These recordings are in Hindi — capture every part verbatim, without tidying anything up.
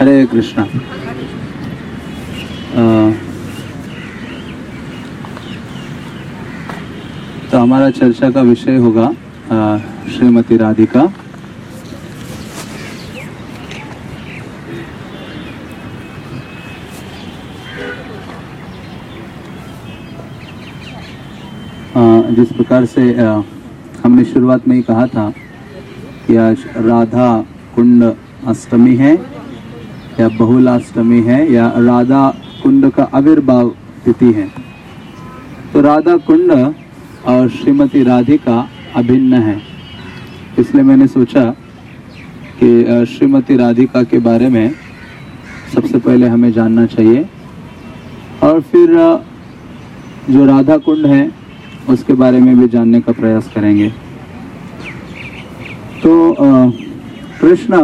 हरे कृष्णा। तो हमारा चर्चा का विषय होगा श्रीमती राधिका। आ, जिस प्रकार से आ, हमने शुरुआत में ही कहा था कि आज राधा कुंड अष्टमी है या बहुलाष्टमी है या राधा कुंड का आविर्भाव तिथि है। तो राधा कुंड और श्रीमती राधिका अभिन्न है, इसलिए मैंने सोचा कि श्रीमती राधिका के बारे में सबसे पहले हमें जानना चाहिए और फिर जो राधा कुंड है उसके बारे में भी जानने का प्रयास करेंगे। तो कृष्ण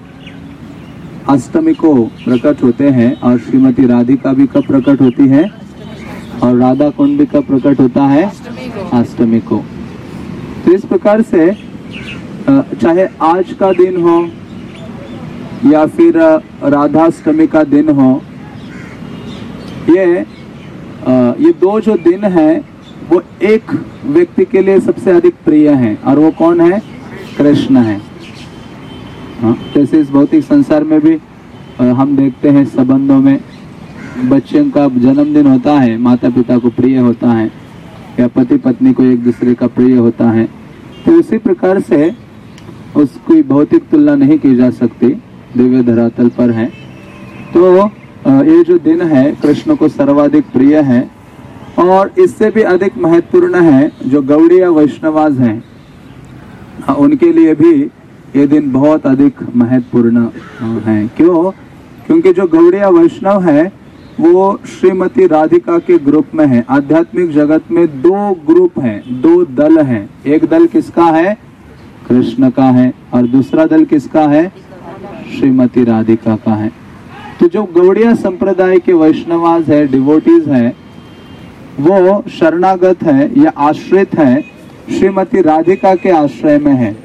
अष्टमी को प्रकट होते हैं और श्रीमती राधिका भी कब प्रकट होती है और राधा कुंड भी कब प्रकट होता है? अष्टमी को। तो इस प्रकार से चाहे आज का दिन हो या फिर राधाष्टमी का दिन हो, ये ये दो जो दिन है वो एक व्यक्ति के लिए सबसे अधिक प्रिय है और वो कौन है? कृष्ण है। हाँ, जैसे इस भौतिक संसार में भी हम देखते हैं संबंधों में बच्चों का जन्मदिन होता है, माता पिता को प्रिय होता है या पति पत्नी को एक दूसरे का प्रिय होता है। तो उसी प्रकार से उसकी भौतिक तुलना नहीं की जा सकती, दिव्य धरातल पर है। तो ये जो दिन है कृष्ण को सर्वाधिक प्रिय है और इससे भी अधिक महत्वपूर्ण है जो गौड़ीय वैष्णवाज हैं, उनके लिए भी ये दिन बहुत अधिक महत्वपूर्ण है। क्यों? क्योंकि जो गौड़ीय वैष्णव है वो श्रीमती राधिका के ग्रुप में है। आध्यात्मिक जगत में दो ग्रुप हैं, दो दल हैं। एक दल किसका है? कृष्ण का है और दूसरा दल किसका है? श्रीमती राधिका का है। तो जो गौड़ीय संप्रदाय के वैष्णवाज है, डिवोटीज है, वो शरणागत है या आश्रित है श्रीमती राधिका के आश्रय में है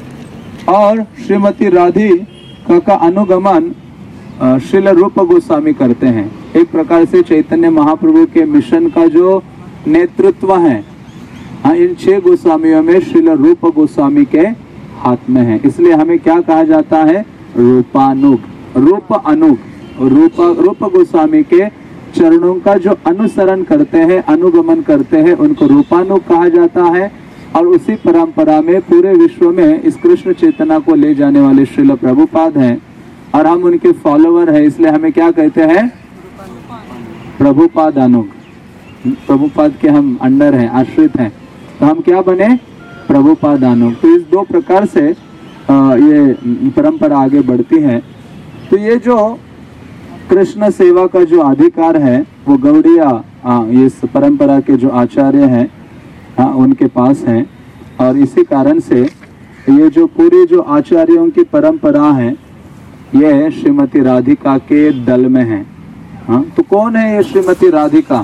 और श्रीमती राधिका का अनुगमन श्रील रूप गोस्वामी करते हैं। एक प्रकार से चैतन्य महाप्रभु के मिशन का जो नेतृत्व है, हाँ, इन छह गोस्वामियों में श्रील रूप गोस्वामी के हाथ में है। इसलिए हमें क्या कहा जाता है? रूपानुग, रूप अनुग। रूप रूप गोस्वामी के चरणों का जो अनुसरण करते हैं, अनुगमन करते हैं, उनको रूपानुग कहा जाता है। और उसी परंपरा में पूरे विश्व में इस कृष्ण चेतना को ले जाने वाले श्रील प्रभुपाद हैं और हम उनके फॉलोवर हैं, इसलिए हमें क्या कहते हैं? प्रभुपाद अनुग। प्रभुपाद के हम अंडर हैं, आश्रित हैं, तो हम क्या बने? प्रभुपाद अनुग। तो इस दो प्रकार से आ, ये परंपरा आगे बढ़ती है। तो ये जो कृष्ण सेवा का जो अधिकार है वो गौड़ीय इस परंपरा के जो आचार्य हैं, हाँ, उनके पास है और इसी कारण से ये जो पूरी जो आचार्यों की परंपरा है ये श्रीमती राधिका के दल में है। हाँ, तो कौन है ये श्रीमती राधिका?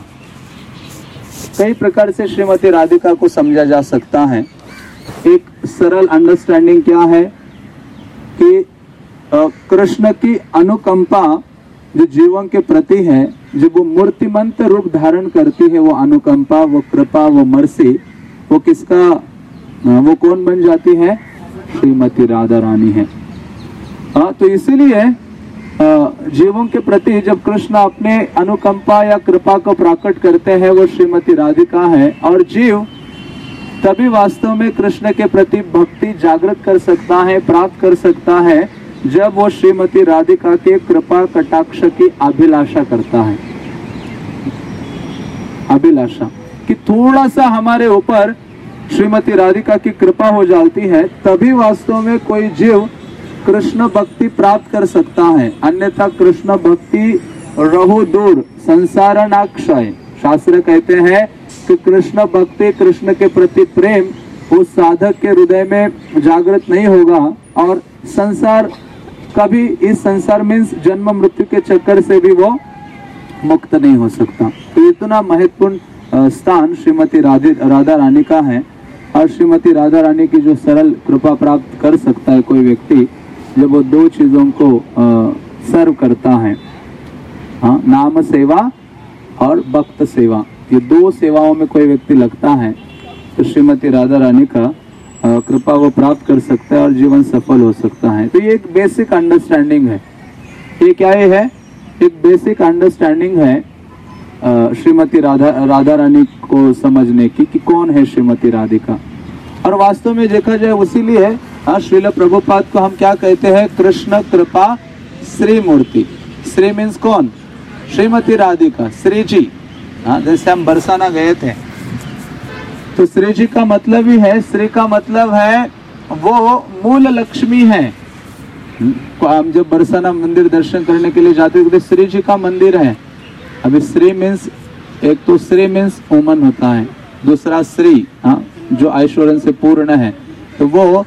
कई प्रकार से श्रीमती राधिका को समझा जा सकता है। एक सरल अंडरस्टैंडिंग क्या है कि कृष्ण की अनुकंपा जो जीवन के प्रति है, जब वो मूर्तिमंत रूप धारण करती है, वो अनुकंपा, वो कृपा, वो मर्सी, वो किसका, वो कौन बन जाती है? श्रीमती राधा रानी है। हाँ, तो इसीलिए जीवों के प्रति जब कृष्ण अपने अनुकंपा या कृपा को प्रकट करते हैं वो श्रीमती राधिका है और जीव तभी वास्तव में कृष्ण के प्रति भक्ति जागृत कर सकता है, प्राप्त कर सकता है, जब वो श्रीमती राधिका के कृपा कटाक्ष की अभिलाषा करता है। अभिलाषा कि थोड़ा सा हमारे ऊपर श्रीमती राधिका की कृपा हो जाती है, तभी वास्तव में कोई जीव कृष्ण भक्ति प्राप्त कर सकता है। अन्यथा कृष्ण भक्ति रहो दूर, संसारनाक्षय। शास्त्र कहते हैं कि कृष्ण भक्ति, कृष्ण के प्रति प्रेम उस साधक के हृदय में जागृत नहीं होगा और संसार कभी, इस संसार मीन्स जन्म मृत्यु के चक्कर से भी वो मुक्त नहीं हो सकता। तो इतना महत्वपूर्ण स्थान श्रीमती राधे राधा रानी का है और श्रीमती राधा रानी की जो सरल कृपा प्राप्त कर सकता है कोई व्यक्ति, जब वो दो चीजों को सर्व करता है। हाँ, नाम सेवा और भक्त सेवा, ये दो सेवाओं में कोई व्यक्ति लगता है तो श्रीमती राधा रानी का कृपा वो प्राप्त कर सकता है और जीवन सफल हो सकता है। तो ये एक बेसिक अंडरस्टैंडिंग है। ये क्या ये है? एक बेसिक अंडरस्टैंडिंग है श्रीमती राधा राधा रानी को समझने की कि कौन है श्रीमती राधिका। और वास्तव में देखा जाए उसीलिए हाँ, श्रील प्रभुपाद को हम क्या कहते हैं? कृष्ण कृपा श्री मूर्ति। श्री मीन्स कौन? श्रीमती राधिका, श्री जी। हाँ, जैसे हम बरसाना गए थे तो श्री जी का मतलब ही है, श्री का मतलब है वो मूल लक्ष्मी है। हम जब बरसाना मंदिर दर्शन करने के लिए जाते तो श्री जी का मंदिर है। अभी श्री मीन्स, एक तो श्री मीन्स वुमन होता है, दूसरा श्री हाँ, जो ऐश्वर्य से पूर्ण है, तो वो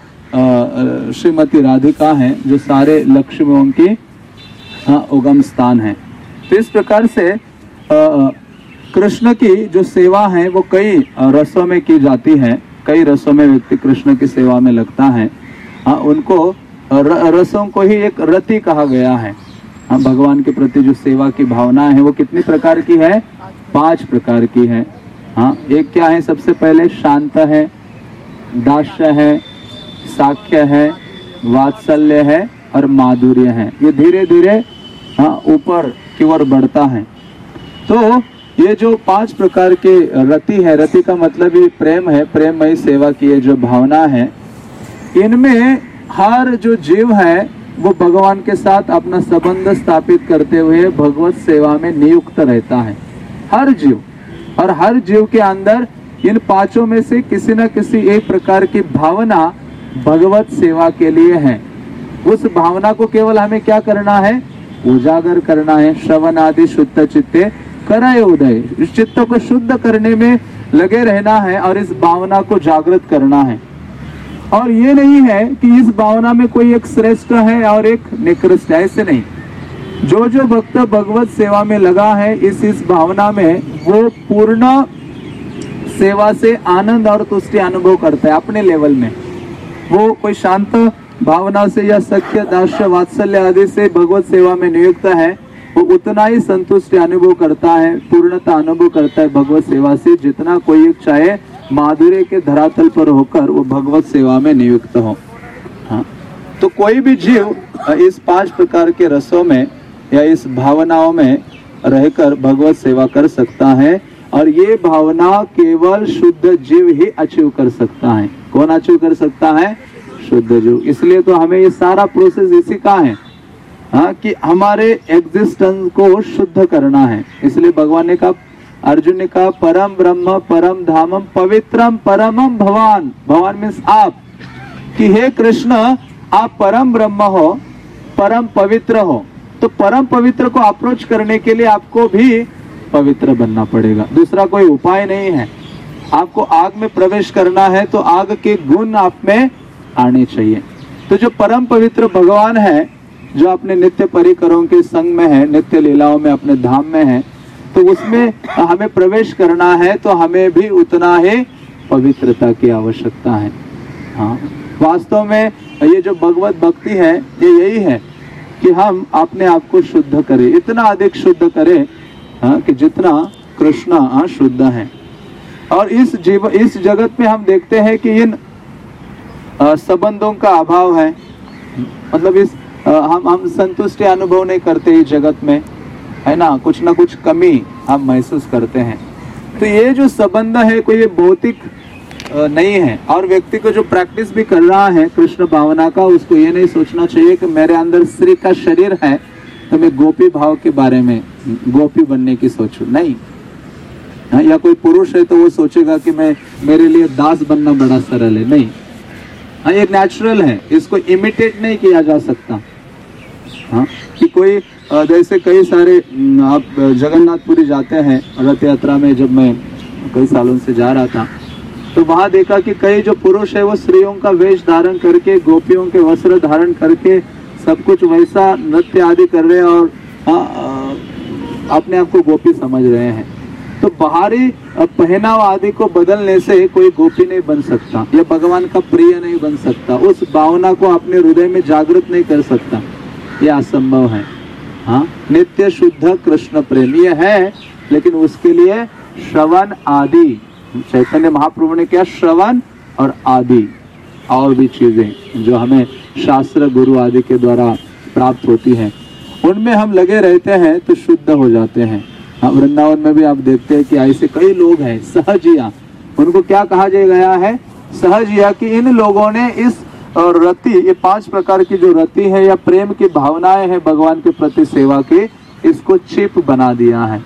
श्रीमती राधिका है जो सारे लक्ष्मियों की हाँ, उगम स्थान है। तो इस प्रकार से आ, कृष्ण की जो सेवा है वो कई रसों में की जाती है। कई रसों में व्यक्ति कृष्ण की सेवा में लगता है। हाँ, उनको रसों को ही एक रति कहा गया है। हाँ, भगवान के प्रति जो सेवा की भावना है वो कितनी प्रकार की है? पांच प्रकार की है। हाँ, एक क्या है? सबसे पहले शांत है, दास्य है, साख्य है, वात्सल्य है और माधुर्य है। ये धीरे धीरे हाँ ऊपर की ओर बढ़ता है। तो ये जो पांच प्रकार के रति है, रति का मतलब ही प्रेम है, प्रेममयी सेवा की ये जो भावना है, इनमें हर जो जीव है वो भगवान के साथ अपना संबंध स्थापित करते हुए भगवत सेवा में नियुक्त रहता है। हर जीव, और हर जीव के अंदर इन पांचों में से किसी न किसी एक प्रकार की भावना भगवत सेवा के लिए है। उस भावना को केवल हमें क्या करना है? उजागर करना है। श्रवण आदि शुद्ध चित्ते कराए उदय, इस चित्त को शुद्ध करने में लगे रहना है और इस भावना को जागृत करना है। और ये नहीं है कि इस भावना में कोई एक श्रेष्ठ है और एक निकृष्ट है, ऐसे नहीं। जो जो भक्त भगवत सेवा में लगा है इस इस भावना में वो पूर्ण सेवा से आनंद और तुष्टि अनुभव करता है अपने लेवल में। वो कोई शांत भावना से या सख्य दास्य वात्सल्य आदि से भगवत सेवा में नियुक्त है, वो उतना ही संतुष्टि अनुभव करता है, पूर्णता अनुभव करता है भगवत सेवा से, जितना कोई एक चाहे माधुर्य के धरातल पर होकर वो भगवत सेवा में नियुक्त हो। हाँ, तो कोई भी जीव इस पांच प्रकार के रसों में या इस भावनाओं में रहकर भगवत सेवा कर सकता है। और ये भावना केवल शुद्ध जीव ही अचीव कर सकता है। कौन अचीव कर सकता है? शुद्ध जीव। इसलिए तो हमें ये सारा प्रोसेस इसी का है हाँ, कि हमारे एग्जिस्टेंस को शुद्ध करना है। इसलिए भगवान ने कहा, अर्जुन ने कहा, परम ब्रह्म परम धामम पवित्रम परमम भवान। भगवान मीन्स आप, कि हे कृष्ण आप परम ब्रह्म हो, परम पवित्र हो। तो परम पवित्र को अप्रोच करने के लिए आपको भी पवित्र बनना पड़ेगा, दूसरा कोई उपाय नहीं है। आपको आग में प्रवेश करना है तो आग के गुण आप में आने चाहिए। तो जो परम पवित्र भगवान है, जो अपने नित्य परिकरों के संग में है, नित्य लीलाओं में अपने धाम में है, तो उसमें हमें प्रवेश करना है तो हमें भी उतना ही पवित्रता की आवश्यकता है। हाँ, वास्तव में ये जो भगवत भक्ति है ये यही है कि हम अपने आप को शुद्ध करें, इतना अधिक शुद्ध करें हाँ, कि जितना कृष्ण हाँ शुद्ध है। और इस जीव इस जगत में हम देखते हैं कि इन संबंधों का अभाव है। मतलब इस आ, हम हम संतुष्टि अनुभव नहीं करते इस जगत में, है ना, कुछ ना कुछ कमी हम महसूस करते हैं। तो ये जो संबंध है कोई ये भौतिक नहीं है। और व्यक्ति को जो प्रैक्टिस भी कर रहा है कृष्ण भावना का, उसको ये नहीं सोचना चाहिए कि मेरे अंदर स्त्री का शरीर है तो मैं गोपी भाव के बारे में, गोपी बनने की सोचूं, नहीं। हाँ, या कोई पुरुष है तो वो सोचेगा कि मैं मेरे लिए दास बनना बड़ा सरल है, नहीं। हाँ, ये नेचुरल है, इसको इमिटेट नहीं किया जा सकता। हाँ, कि कोई जैसे कई सारे आप जगन्नाथपुरी जाते हैं रथ यात्रा में, जब मैं कई सालों से जा रहा था तो वहां देखा कि कई जो पुरुष है वो स्त्रियों का वेश धारण करके, गोपियों के वस्त्र धारण करके सब कुछ वैसा नृत्य आदि कर रहे हैं और हाँ, अपने आप को गोपी समझ रहे हैं। तो बाहरी पहनाव आदि को बदलने से कोई गोपी नहीं बन सकता, या भगवान का प्रिय नहीं बन सकता, उस भावना को अपने हृदय में जागृत नहीं कर सकता, यह असंभव है। हाँ, नित्य शुद्ध कृष्ण प्रेम ये है, लेकिन उसके लिए श्रवण आदि, चैतन्य महाप्रभु ने क्या, श्रवण और आदि और भी चीजें जो हमें शास्त्र गुरु आदि के द्वारा प्राप्त होती हैं, उनमें हम लगे रहते हैं तो शुद्ध हो जाते हैं। हाँ, वृंदावन में भी आप देखते हैं कि ऐसे कई लोग हैं सहजिया, उनको क्या कहा गया है, सहजिया, कि इन लोगों ने इस और रति, ये पांच प्रकार की जो रति है या प्रेम की भावनाएं हैं भगवान के प्रति सेवा की, इसको चिप बना दिया है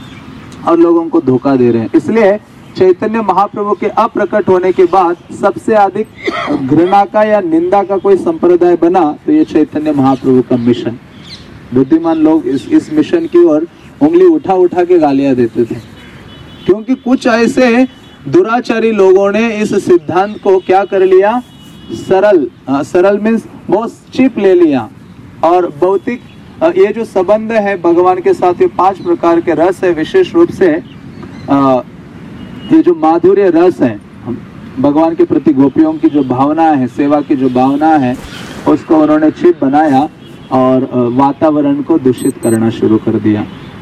और लोगों को धोखा दे रहे हैं। इसलिए चैतन्य महाप्रभु के अप्रकट होने के बाद सबसे अधिक घृणा का या निंदा का कोई संप्रदाय बना तो ये चैतन्य महाप्रभु का मिशन। बुद्धिमान लोग इस इस मिशन की ओर उंगली उठा उठा के गालियां देते थे, क्योंकि कुछ ऐसे दुराचारी लोगों ने इस सिद्धांत को क्या कर लिया, सरल, आ, सरल मीन्स बहुत चीप ले लिया, और भौतिक ये जो संबंध है भगवान के साथ, ये पांच प्रकार के रस है, विशेष रूप से आ, ये जो माधुर्य रस है, भगवान के प्रति गोपियों की जो भावना है, सेवा की जो भावना है, उसको उन्होंने छिप बनाया और वातावरण को दूषित करना शुरू कर दिया।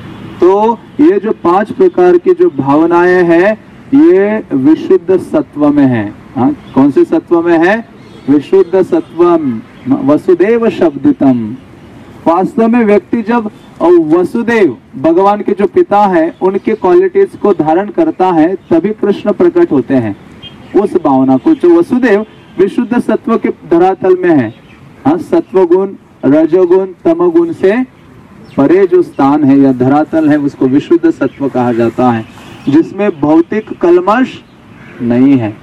तो ये जो पांच प्रकार की जो भावनाएं हैं ये विशुद्ध सत्व में है। हाँ, कौन से सत्व में है, विशुद्ध सत्वम वसुदेव शब्दितम। वास्तव में व्यक्ति जब वसुदेव भगवान के जो पिता है उनके क्वालिटीज को धारण करता है तभी कृष्ण प्रकट होते हैं। उस भावना को, जो वसुदेव विशुद्ध सत्व के धरातल में है, हाँ, सत्वगुण रजोगुण तमोगुण से परे जो स्थान है या धरातल है उसको विशुद्ध सत्व कहा जाता है, जिसमें भौतिक कलमश नहीं है।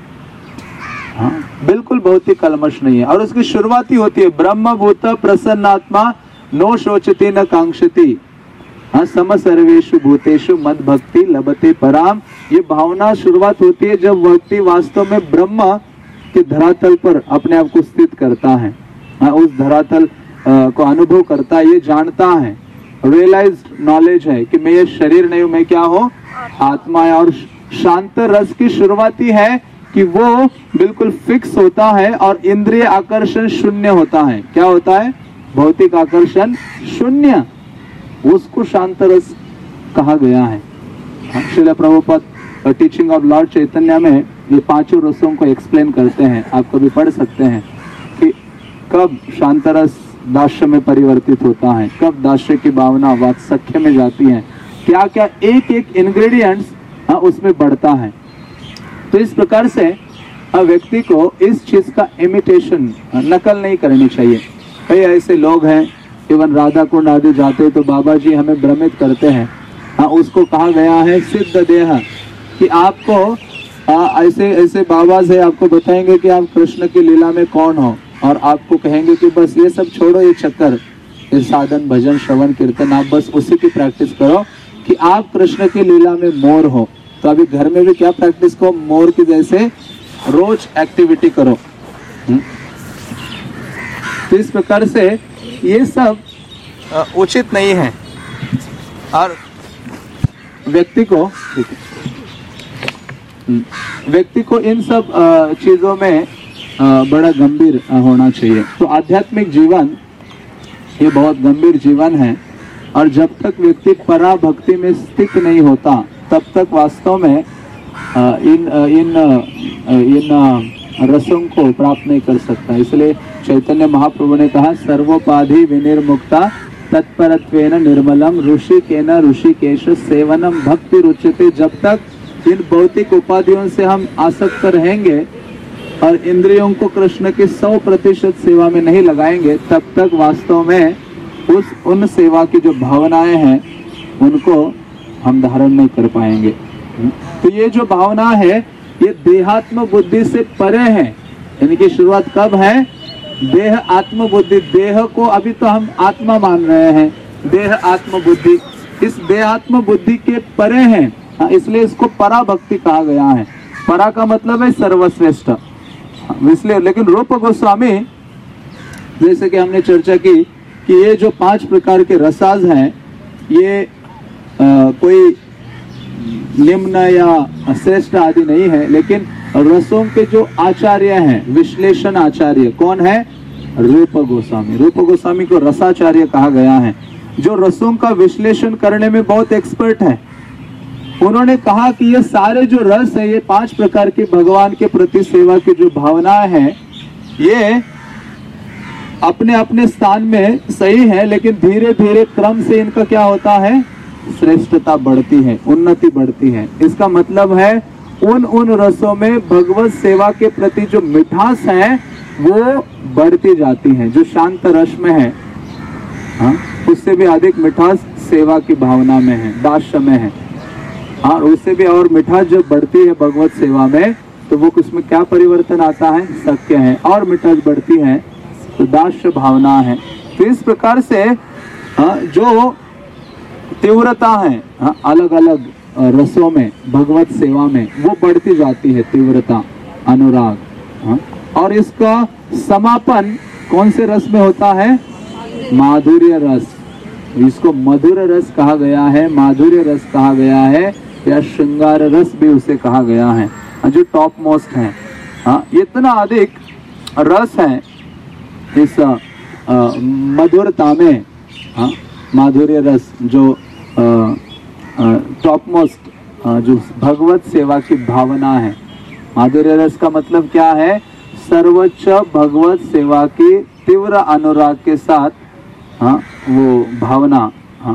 हाँ, बिल्कुल भौतिक कलमश नहीं है। और उसकी शुरुआती होती है ब्रह्म भूत प्रसन्नात्मा नो शोचति न कांक्षति, हाँ, सम सर्वेषु भूतेषु मद भक्ति लभते पराम। ये भावना शुरुआत होती है जब व्यक्ति वास्तव में ब्रह्म के धरातल पर अपने आप को स्थित करता है, हाँ, उस धरातल को अनुभव करता है, ये जानता है, रियलाइज्ड नॉलेज है कि मैं ये शरीर नहीं हूं, मैं क्या हूं, आत्मा है। और शांत रस की शुरुआती है कि वो बिल्कुल फिक्स होता है और इंद्रिय आकर्षण शून्य होता है। क्या होता है, भौतिक आकर्षण शून्य, उसको शांत रस कहा गया है। Srila Prabhupada teaching of lord Chaitanya में ये पांचों रसों को एक्सप्लेन करते हैं, आप कभी पढ़ सकते हैं कि कब शांत रस दास्य में परिवर्तित होता है, कब दास्य की भावना वात्सल्य में जाती है, क्या क्या एक एक इंग्रेडिएंट्स उसमें बढ़ता है। तो इस प्रकार से व्यक्ति को इस चीज का इमिटेशन, नकल नहीं करनी चाहिए। कई ऐसे लोग हैं, इवन राधा कुंड आदि जाते तो बाबा जी हमें भ्रमित करते हैं। हाँ, उसको कहा गया है सिद्ध देह, कि आपको आ, ऐसे ऐसे बाबा से आपको बताएंगे कि आप कृष्ण की लीला में कौन हो, और आपको कहेंगे कि बस ये सब छोड़ो, ये चक्कर, ये साधन भजन श्रवण कीर्तन, आप बस उसी की प्रैक्टिस करो कि आप कृष्ण की लीला में मोर हो। तो अभी घर में भी क्या प्रैक्टिस करो, मोर की जैसे रोज एक्टिविटी करो। हुँ? तो इस प्रकार से ये सब उचित नहीं है, और व्यक्ति को व्यक्ति को इन सब चीजों में बड़ा गंभीर होना चाहिए। तो आध्यात्मिक जीवन ये बहुत गंभीर जीवन है, और जब तक व्यक्ति परा भक्ति में स्थित नहीं होता तब तक वास्तव में इन इन इन रसों को प्राप्त नहीं कर सकता। इसलिए चैतन्य महाप्रभु ने कहा सर्वोपाधि विनिर्मुक्ता तत्परत्वेन निर्मलम ऋषिकेन ऋषिकेश सेवनम भक्ति रुच्यते। जब तक इन भौतिक उपाधियों से हम आसक्त रहेंगे और इंद्रियों को कृष्ण की सौ प्रतिशत सेवा में नहीं लगाएंगे, तब तक वास्तव में उस उन सेवा की जो भावनाएं हैं उनको हम धारण नहीं कर पाएंगे। तो ये जो भावना है ये देहात्म बुद्धि से परे है। यानी कि शुरुआत कब है, देह आत्म बुद्धि। देह को अभी तो हम आत्मा मान रहे हैं, देह आत्म बुद्धि इस देहात्म बुद्धि के परे है, इसलिए इसको परा भक्ति कहा गया है। परा का मतलब है सर्वश्रेष्ठ, इसलिए। लेकिन रूप गोस्वामी, जैसे कि हमने चर्चा की कि ये जो पांच प्रकार के रसाज हैं ये आ, कोई निम्न या श्रेष्ठ आदि नहीं है, लेकिन रसों के जो आचार्य हैं, विश्लेषण आचार्य कौन है, रूप गोस्वामी। रूप गोस्वामी को रसाचार्य कहा गया है। जो रसों का विश्लेषण करने में बहुत एक्सपर्ट है, उन्होंने कहा कि ये सारे जो रस है, ये पांच प्रकार की भगवान के प्रति सेवा की जो भावनाएं हैं, ये अपने अपने स्थान में सही है, लेकिन धीरे धीरे क्रम से इनका क्या होता है, श्रेष्ठता बढ़ती है, उन्नति बढ़ती है। इसका मतलब है उन उन रसों में भगवत सेवा के प्रति जो मिठास है वो बढ़ती जाती है। जो शांत रस में है, हाँ, उससे भी अधिक मिठास सेवा की भावना में है, दास्य में है। हाँ, उससे भी और मिठास जब बढ़ती है भगवत सेवा में, तो वो उसमें क्या परिवर्तन आता है, सत्य है। और मिठास बढ़ती है तो दास्य भावना है। तो इस प्रकार से हाँ, जो तीव्रता है हाँ, अलग अलग रसों में भगवत सेवा में वो बढ़ती जाती है, तीव्रता, अनुराग। हाँ, और इसका समापन कौन से रस में होता है, माधुर्य रस। इसको मधुर रस कहा गया है, माधुर्य रस कहा गया है, या श्रृंगार रस भी उसे कहा गया है, जो टॉप मोस्ट है। हाँ, इतना अधिक रस है इस आ, मधुरता में। हाँ, माधुर्य रस जो टॉप मोस्ट जो भगवत सेवा की भावना है। माधुर्य रस का मतलब क्या है, सर्वोच्च भगवत सेवा की तीव्र अनुराग के साथ हाँ, वो भावना। हाँ,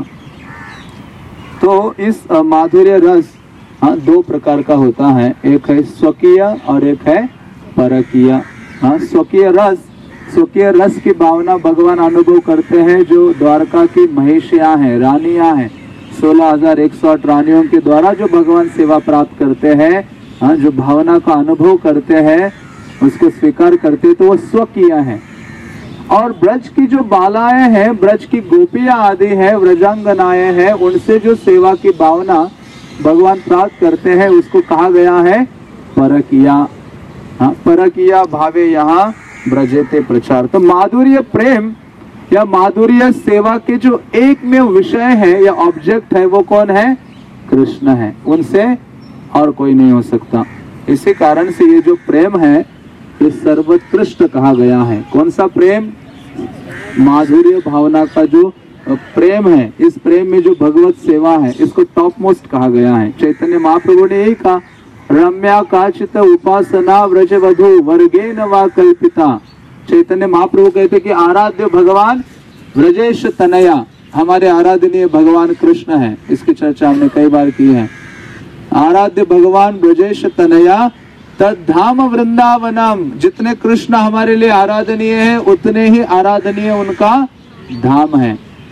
तो इस माधुर्य रस हाँ, दो प्रकार का होता है, एक है स्वकीय और एक है परकीय। हाँ, स्वकीय रस, स्वकीय रस की भावना भगवान अनुभव करते हैं जो द्वारका की महिषियां हैं, रानियां हैं। सोलह हजार एक सौ आठ रानियों के द्वारा जो भगवान सेवा प्राप्त करते हैं, हाँ, जो भावना का अनुभव करते हैं, उसको स्वीकार करते, तो वो स्वकीय है। और ब्रज की जो बालाएं हैं, ब्रज की गोपियां आदि है, व्रजांगनाएं हैं, उनसे जो सेवा की भावना भगवान प्राप्त करते हैं, उसको कहा गया है परकिया। हाँ, परकिया भावे यहाँ ब्रजेते प्रचार। तो माधुर्य प्रेम या माधुर्य सेवा के जो एक में विषय है या ऑब्जेक्ट है, वो कौन है, कृष्ण है, उनसे और कोई नहीं हो सकता। इसी कारण से ये जो प्रेम है ये सर्वोत्कृष्ट कहा गया है। कौन सा प्रेम, माधुर्य भावना का जो प्रेम है, इस प्रेम में जो भगवत सेवा है, इसको टॉप मोस्ट कहा गया है। चैतन्य महाप्रभु ने यही कहा, रम्या काचित उपासना व्रजवधु वर्गेन वा कल्पिता। चैतन्य महाप्रभु कहते कि आराध्य भगवान व्रजेश तनया, हमारे आराधनीय भगवान कृष्ण है। इसकी चर्चा हमने कई बार की है। आराध्य भगवान ब्रजेश तनया तद्धाम वृंदावनम। जितने कृष्ण हमारे लिए आराधनीय है, उतने ही आराधनीय उनका धाम है।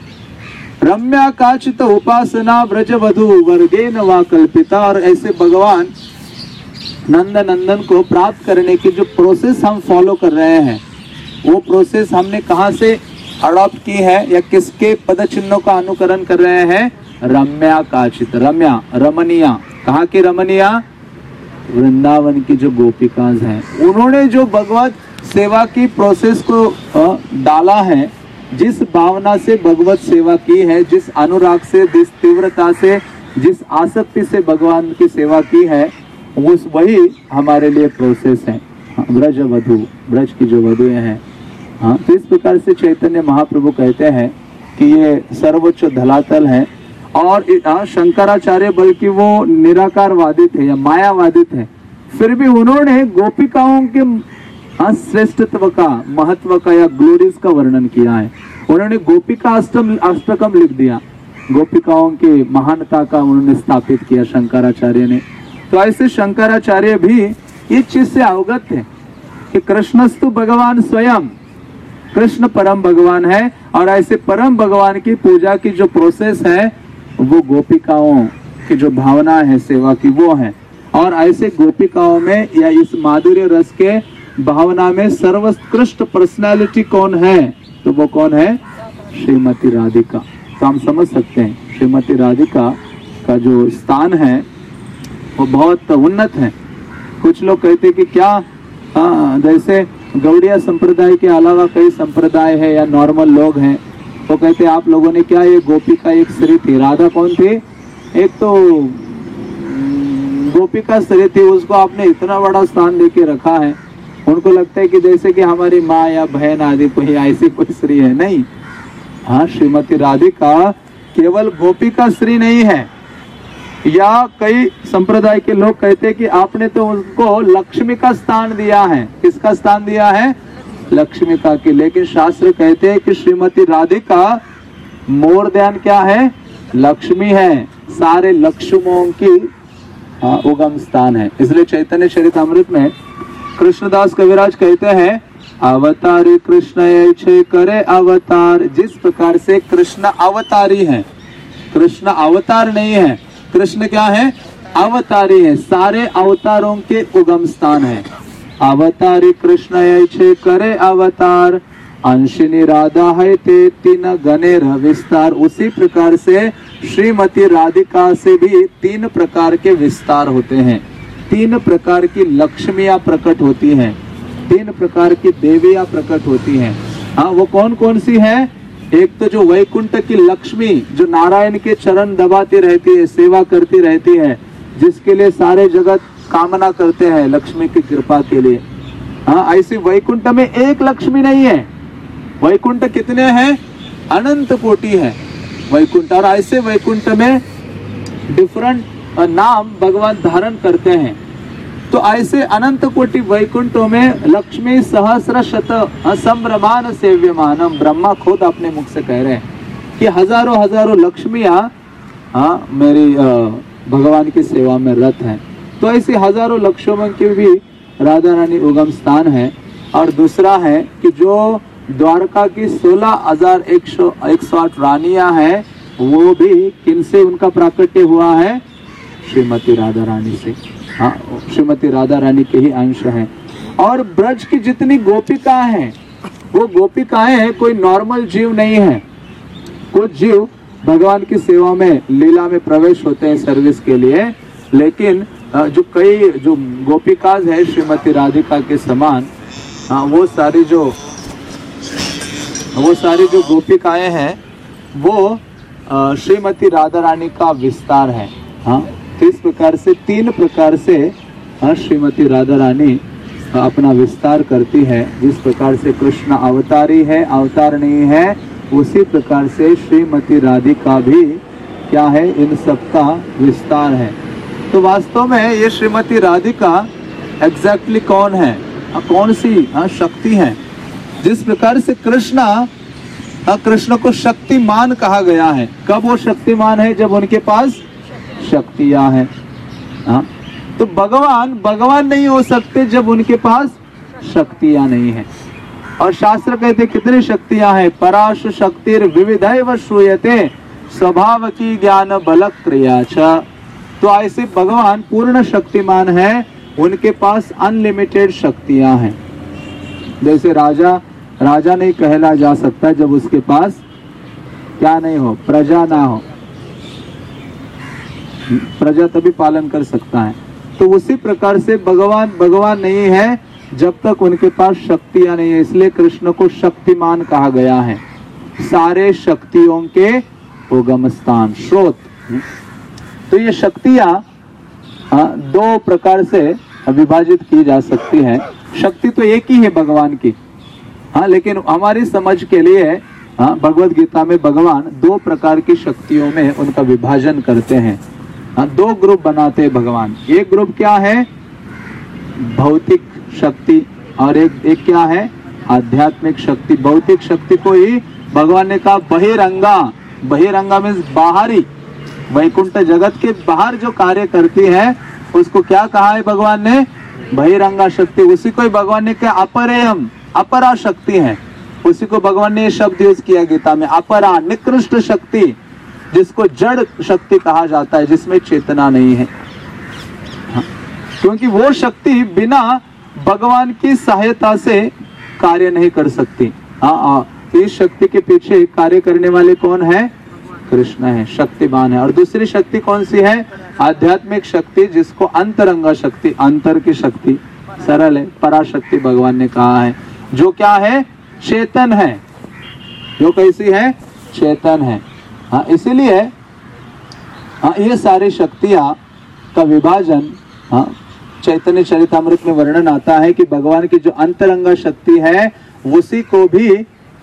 रम्या काचित उपासना व्रजवधु वर्गेन वा कल्पिता। और ऐसे भगवान नंद नंदन को प्राप्त करने की जो प्रोसेस हम फॉलो कर रहे हैं, वो प्रोसेस हमने कहाँ से अडॉप्ट की है या किसके पद चिन्हों का अनुकरण कर रहे हैं, रम्या काचित, रम्या, रमणीया। कहाँ की रमणीया, वृंदावन की जो गोपिकाज हैं, उन्होंने जो भगवत सेवा की प्रोसेस को डाला है, जिस भावना से भगवत सेवा की है, जिस अनुराग से, जिस तीव्रता से, जिस आसक्ति से भगवान की सेवा की है, उस वही हमारे लिए प्रोसेस है। ब्रज वधु, ब्रज की जो वधुएं हैं। हाँ, तो इस प्रकार से चैतन्य महाप्रभु कहते हैं कि ये सर्वोच्च धलातल है। और शंकराचार्य बल्कि वो निराकारवादी थे या मायावादी थे, फिर भी उन्होंने गोपिकाओं के श्रेष्ठत्व का, महत्व का या ग्लोरीज का वर्णन किया है। उन्होंने गोपिका अष्टम अष्टकम लिख दिया, गोपिकाओं की महानता का उन्होंने स्थापित किया शंकराचार्य ने। तो ऐसे शंकराचार्य भी इस चीज से अवगत थे कि कृष्णस्तु भगवान स्वयं, कृष्ण परम भगवान है। और ऐसे परम भगवान की पूजा की जो प्रोसेस है, वो गोपिकाओं की जो भावना है सेवा की, वो है। और ऐसे गोपिकाओं में या इस माधुर्य रस के भावना में सर्वोत्कृष्ट पर्सनालिटी कौन है, तो वो कौन है, श्रीमती राधिका। तो हम समझ सकते हैं श्रीमती राधिका का जो स्थान है वो बहुत उन्नत है। कुछ लोग कहते कि क्या आ, जैसे गौड़िया संप्रदाय के अलावा कई संप्रदाय है या नॉर्मल लोग हैं, तो कहते आप लोगों ने क्या, ये गोपिका एक स्त्री थी, राधा कौन थी, एक तो गोपिका स्त्री थी, उसको आपने इतना बड़ा स्थान देके रखा है। उनको लगता है कि जैसे कि हमारी माँ या बहन आदि कोई ऐसी कोई स्त्री है। नहीं, हाँ, श्रीमती राधिका केवल गोपिका श्री नहीं है, या कई संप्रदाय के लोग कहते हैं कि आपने तो उनको लक्ष्मी का स्थान दिया है। किसका स्थान दिया है? लक्ष्मी का की। लेकिन शास्त्र कहते हैं कि श्रीमती राधिका मोर ध्यान क्या है? लक्ष्मी है, सारे लक्ष्मों की उगम स्थान है। इसलिए चैतन्य चरितामृत में कृष्णदास कविराज कहते हैं, अवतारी कृष्ण ऐसे करे अवतार। जिस प्रकार से कृष्ण अवतारी है, कृष्ण अवतार नहीं है, कृष्ण क्या है? अवतारी है, सारे अवतारों के उगम स्थान है। अवतारी कृष्ण ऐसे करे अवतार, अंशिनी राधा है ते तीन गणेर विस्तार। उसी प्रकार से श्रीमती राधिका से भी तीन प्रकार के विस्तार होते हैं, तीन प्रकार की लक्ष्मियां प्रकट होती हैं, तीन प्रकार की देवियां प्रकट होती हैं। हाँ, वो कौन कौन सी है? एक तो जो वैकुंठ की लक्ष्मी, जो नारायण के चरण दबाती रहती है, सेवा करती रहती है, जिसके लिए सारे जगत कामना करते हैं लक्ष्मी की कृपा के लिए। हाँ, ऐसी वैकुंठ में एक लक्ष्मी नहीं है, वैकुंठ कितने हैं? अनंत कोटि है वैकुंठ। और ऐसे वैकुंठ में डिफरेंट नाम भगवान धारण करते हैं। तो ऐसे अनंत कोटि वैकुंठों में लक्ष्मी सहस्र शत संभ्रमान सेव्यमानम, ब्रह्मा खुद अपने मुख से कह रहे हैं कि हजारों हजारों लक्ष्मियां हाँ मेरी भगवान की सेवा में रत हैं। तो ऐसे हजारों लक्ष्मियों की भी राधा रानी उगम स्थान है। और दूसरा है कि जो द्वारका की सोलह हजार एक सौ एक सौ आठ रानियां हैं, वो भी किनसे उनका प्राकट्य हुआ है? श्रीमती राधा रानी से। हाँ, श्रीमती राधा रानी के ही अंश हैं। और ब्रज की जितनी गोपिकाएं हैं, वो गोपिकाएं हैं, कोई नॉर्मल जीव नहीं है। कुछ जीव भगवान की सेवा में लीला में प्रवेश होते हैं सर्विस के लिए, लेकिन जो कई जो गोपिकाज है श्रीमती राधिका के समान, हाँ, वो सारी जो वो सारी जो गोपिकाएं हैं वो श्रीमती राधा रानी का विस्तार है। हाँ, तो इस प्रकार से तीन प्रकार से श्रीमती राधा रानी अपना विस्तार करती है। जिस प्रकार से कृष्ण अवतारी है, अवतार नहीं है, उसी प्रकार से श्रीमती राधिका भी क्या है? इन सबका विस्तार है। तो वास्तव में ये श्रीमती राधिका एग्जैक्टली कौन है? कौन सी हाँ शक्ति है? जिस प्रकार से कृष्णा कृष्ण को शक्तिमान कहा गया है। कब वो शक्तिमान है? जब उनके पास शक्तियां हैं। हाँ, तो भगवान भगवान नहीं हो सकते जब उनके पास शक्तियां नहीं है। और शास्त्र कहते कितनी शक्तियां हैं? पराश शक्तिर विविधैव श्रूयते स्वभाव की ज्ञान बल क्रिया छ। तो ऐसे भगवान पूर्ण शक्तिमान है, उनके पास अनलिमिटेड शक्तियां हैं। जैसे राजा राजा नहीं कहला जा सकता जब उसके पास क्या नहीं हो? प्रजा ना हो। प्रजा तभी पालन कर सकता है। तो उसी प्रकार से भगवान भगवान नहीं है जब तक उनके पास शक्तियां नहीं है। इसलिए कृष्ण को शक्तिमान कहा गया है, सारे शक्तियों के उगम स्थान, स्रोत। तो ये शक्तियां दो प्रकार से विभाजित की जा सकती है। शक्ति तो एक ही है भगवान की, हाँ, लेकिन हमारी समझ के लिए हाँ भगवत गीता में भगवान दो प्रकार की शक्तियों में उनका विभाजन करते हैं। हाँ, दो ग्रुप बनाते हैं भगवान। एक ग्रुप क्या है? भौतिक शक्ति, और एक एक क्या है? आध्यात्मिक शक्ति। भौतिक शक्ति को ही भगवान ने कहा बहिरंगा। बहिरंगा मीन्स बाहरी, वैकुंठ जगत के बाहर जो कार्य करती है उसको क्या कहा है भगवान ने? बहिरंगा शक्ति। उसी को ही भगवान ने कहा अपरेयम, अपरा शक्ति है। उसी को भगवान ने ये शब्द यूज किया गीता में, अपरा, निकृष्ट शक्ति, जिसको जड़ शक्ति कहा जाता है, जिसमें चेतना नहीं है। हाँ, क्योंकि वो शक्ति बिना भगवान की सहायता से कार्य नहीं कर सकती। हाँ, इस शक्ति के पीछे कार्य करने वाले कौन है? कृष्ण है, शक्तिमान है। और दूसरी शक्ति कौन सी है? आध्यात्मिक शक्ति, जिसको अंतरंगा शक्ति, अंतर की शक्ति, सरल है, पराशक्ति भगवान ने कहा है, जो क्या है? चेतन है। जो कैसी है? चेतन है। हाँ, इसीलिए हाँ ये सारी शक्तियां का विभाजन हाँ चैतन्य चरितामृत में वर्णन आता है कि भगवान की जो अंतरंगा शक्ति है उसी को भी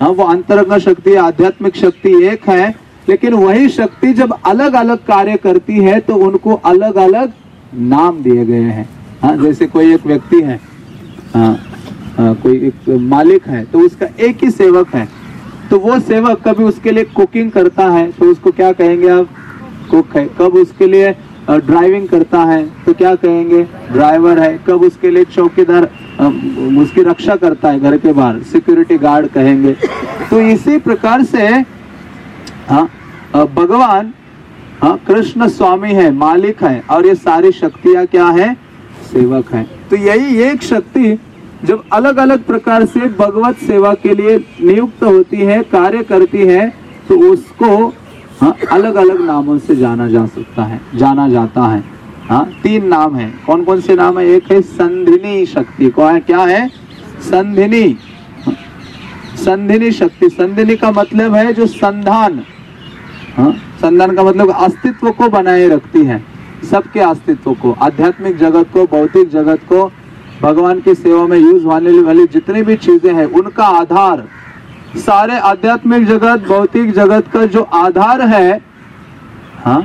हाँ, वो अंतरंग शक्ति, आध्यात्मिक शक्ति एक है, लेकिन वही शक्ति जब अलग अलग कार्य करती है तो उनको अलग अलग नाम दिए गए हैं। हाँ, जैसे कोई एक व्यक्ति है, हाँ, हाँ, कोई एक मालिक है तो उसका एक ही सेवक है, तो वो सेवक कभी उसके लिए कुकिंग करता है तो उसको क्या कहेंगे आप? कुक है। कब उसके लिए ड्राइविंग करता है तो क्या कहेंगे? ड्राइवर है। कब उसके लिए चौकीदार उसकी रक्षा करता है घर के बाहर, सिक्योरिटी गार्ड कहेंगे। तो इसी प्रकार से हाँ, भगवान हाँ, कृष्ण स्वामी है, मालिक है, और ये सारी शक्तियां क्या है? सेवक है। तो यही एक शक्ति जब अलग अलग प्रकार से भगवत सेवा के लिए नियुक्त होती है, कार्य करती है, तो उसको हाँ, अलग अलग नामों से जाना जा सकता है, जाना जाता है। हाँ, तीन नाम है। कौन कौन से नाम है? एक है संधिनी शक्ति। कौन है? क्या है? संधिनी। संधिनी शक्ति। संधिनी का मतलब है जो संधान, हाँ, संधान का मतलब अस्तित्व को बनाए रखती है, सबके अस्तित्व को, आध्यात्मिक जगत को, भौतिक जगत को, भगवान की सेवा में यूज होने वाली जितनी भी चीजें हैं उनका आधार, सारे आध्यात्मिक जगत, भौतिक जगत का जो आधार है, हाँ,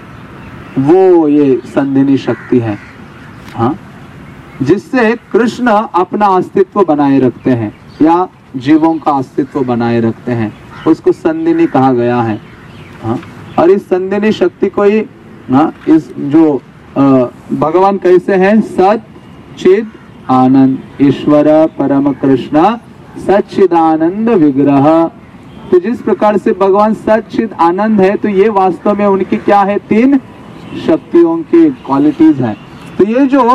वो ये संधिनी शक्ति है। हाँ, जिससे कृष्ण अपना अस्तित्व बनाए रखते हैं या जीवों का अस्तित्व बनाए रखते हैं, उसको संधिनी कहा गया है। हाँ, और इस संधिनी शक्ति को ही हाँ, इस जो आ, भगवान कैसे हैं? सत चिद आनंद, ईश्वर परम कृष्ण सच्चिदानंद विग्रह। तो जिस प्रकार से भगवान सच्चिद आनंद है, तो ये वास्तव में उनकी क्या है? तीन शक्तियों की क्वालिटीज है। तो ये जो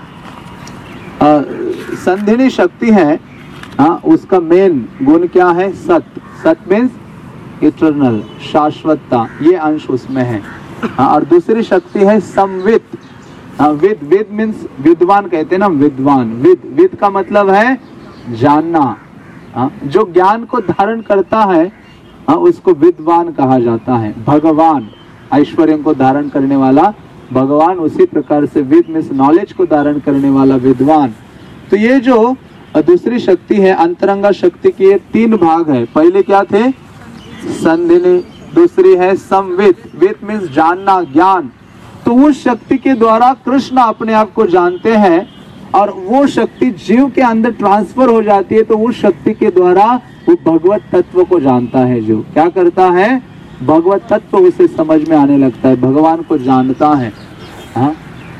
आ, संधिनी शक्ति है, हाँ, उसका मेन गुण क्या है? सत। सत मीन्स इटर्नल, शाश्वतता, ये अंश उसमें है। हाँ, और दूसरी शक्ति है संवित। हाँ, विद, विद मीन्स विद्वान कहते हैं ना, विद्वान। विद, विद का मतलब है जानना। हाँ, जो ज्ञान को धारण करता है, हाँ, उसको विद्वान कहा जाता है। भगवान, ऐश्वर्य को धारण करने वाला भगवान, उसी प्रकार से विद मीन्स नॉलेज को धारण करने वाला विद्वान। तो ये जो दूसरी शक्ति है अंतरंगा शक्ति की, ये तीन भाग है। पहले क्या थे? संधिनी, दूसरी है संवित। वित मीन्स जानना, ज्ञान। तो उस शक्ति के द्वारा कृष्ण अपने आप को जानते हैं, और वो शक्ति जीव के अंदर ट्रांसफर हो जाती है, तो उस शक्ति के द्वारा वो भगवत तत्व को जानता है। जो क्या करता है? भगवत तत्व उसे समझ में आने लगता है, भगवान को जानता है। हाँ,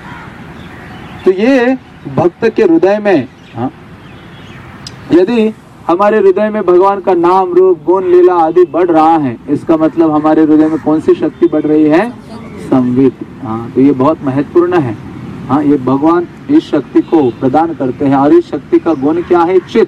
तो ये भक्त के हृदय में, हाँ, यदि हमारे हृदय में भगवान का नाम, रूप, गुण, लीला आदि बढ़ रहा है, इसका मतलब हमारे हृदय में कौन सी शक्ति बढ़ रही है? संवित। हाँ, तो ये बहुत महत्वपूर्ण है। हाँ, ये भगवान इस शक्ति को प्रदान करते हैं, और इस शक्ति का गुण क्या है? चित,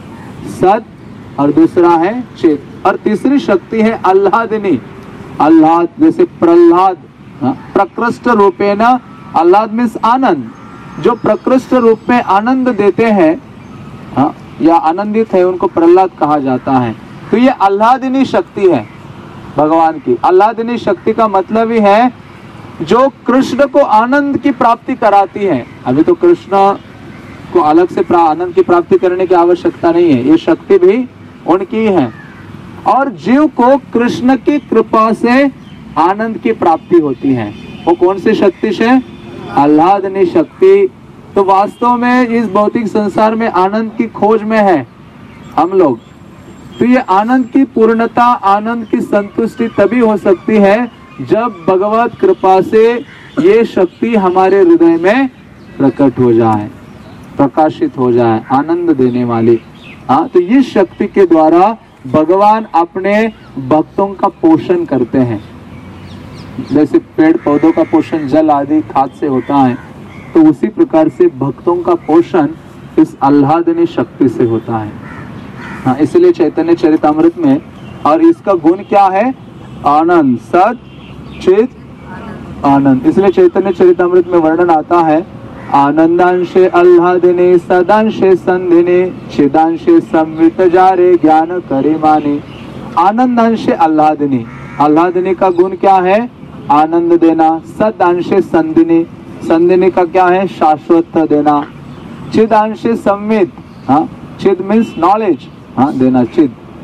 सत, और दूसरा है चित, और तीसरी शक्ति है आह्लादिनी। आह्लाद, जैसे प्रहलाद, प्रकृष्ट रूपेण, आह्लाद मीन्स आनंद, जो प्रकृष्ट रूप में आनंद देते हैं, हाँ, या आनंदित है, उनको प्रहलाद कहा जाता है। तो ये आह्लादिनी शक्ति है भगवान की। आह्लादिनी शक्ति का मतलब ही है जो कृष्ण को आनंद की प्राप्ति कराती है। अभी तो कृष्ण को अलग से आनंद की प्राप्ति करने की आवश्यकता नहीं है, ये शक्ति भी उनकी है, और जीव को कृष्ण की कृपा से आनंद की प्राप्ति होती है। वो कौन सी शक्ति से? आह्लादिनी शक्ति। तो वास्तव में इस भौतिक संसार में आनंद की खोज में है हम लोग। तो ये आनंद की पूर्णता, आनंद की संतुष्टि तभी हो सकती है जब भगवत कृपा से ये शक्ति हमारे हृदय में प्रकट हो जाए, प्रकाशित हो जाए, आनंद देने वाली। हाँ, तो इस शक्ति के द्वारा भगवान अपने भक्तों का पोषण करते हैं। जैसे पेड़ पौधों का पोषण जल आदि खाद से होता है, तो उसी प्रकार से भक्तों का पोषण इस आह्लादिनी शक्ति से होता है। हाँ, इसलिए चैतन्य चरितामृत में, और इसका गुण क्या है? आनंद, सत चित आनंद। इसलिए चैतन्य चरितामृत में वर्णन आता है, आनंदांशे आह्लादिनी सदांशे संधिनी चिदांशे संवित जारे ज्ञान करे माने। आनंदांशे आह्लादिनी, आह्लादिनी का गुण क्या है? आनंद देना। सदांशे संधिनी, संधिनी का क्या है? शाश्वत देना। चिदांशे संवित, हाँ, चिद मीन्स नॉलेज, हाँ, देना चिद।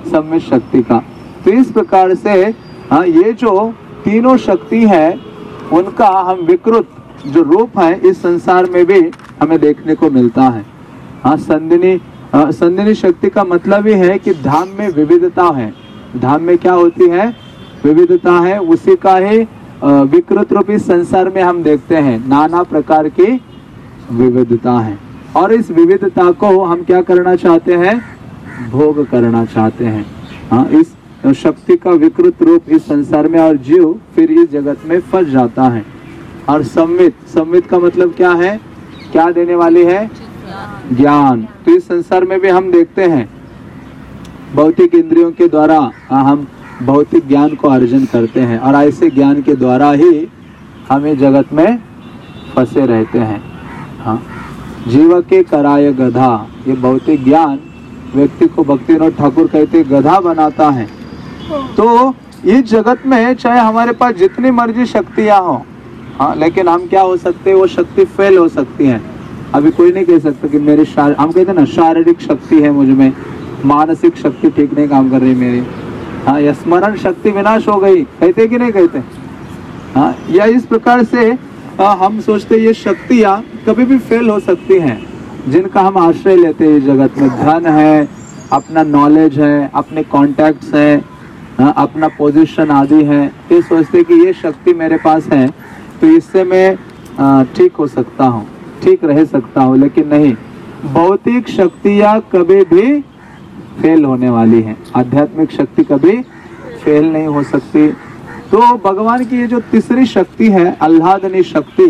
सम्मित शक्ति का। तो इस प्रकार से हाँ, ये जो तीनों शक्ति है उनका हम विकृत जो रूप है इस संसार में भी हमें देखने को मिलता है। हाँ, संदिनी संदिनी शक्ति का मतलब ही है कि धाम में विविधता है। धाम में क्या होती है? विविधता है। उसी का ही विकृत रूप इस संसार में हम देखते हैं, नाना प्रकार की विविधता है। और इस विविधता को हम क्या करना चाहते हैं? भोग करना चाहते हैं। हाँ, इस शक्ति का विकृत रूप इस संसार में और जीव फिर इस जगत में फंस जाता है। और संवित, संवित का मतलब क्या है? क्या देने वाली है? ज्ञान। तो इस संसार में भी हम देखते हैं भौतिक इंद्रियों के द्वारा हम भौतिक ज्ञान को अर्जन करते हैं और ऐसे ज्ञान के द्वारा ही हमें जगत में फंसे रहते हैं। हाँ, जीव के कराय गधा, ये भौतिक ज्ञान व्यक्ति को भक्तिविनोद ठाकुर कहते गधा बनाता है। तो इस जगत में चाहे हमारे पास जितनी मर्जी शक्तियां हो, हाँ, लेकिन हम क्या हो सकते हैं? वो शक्ति फेल हो सकती है। अभी कोई नहीं कह सकता कि मेरी शार हम कहते हैं ना शारीरिक शक्ति है मुझ में, मानसिक शक्ति ठीक नहीं काम कर रही मेरी। हाँ, या स्मरण शक्ति विनाश हो गई, कहते कि नहीं कहते? हाँ, या इस प्रकार से आ, हम सोचते ये शक्तियाँ कभी भी फेल हो सकती हैं जिनका हम आश्रय लेते हैं। इस जगत में धन है, अपना नॉलेज है, अपने कॉन्टैक्ट्स है, हाँ, अपना पोजीशन आदि है। ये सोचते कि ये शक्ति मेरे पास है तो इससे मैं ठीक हो सकता हूँ, ठीक रह सकता हूँ। लेकिन नहीं, भौतिक शक्तियाँ कभी भी फेल होने वाली है। आध्यात्मिक शक्ति कभी फेल नहीं हो सकती। तो भगवान की ये जो तीसरी शक्ति है, आह्लादनी शक्ति,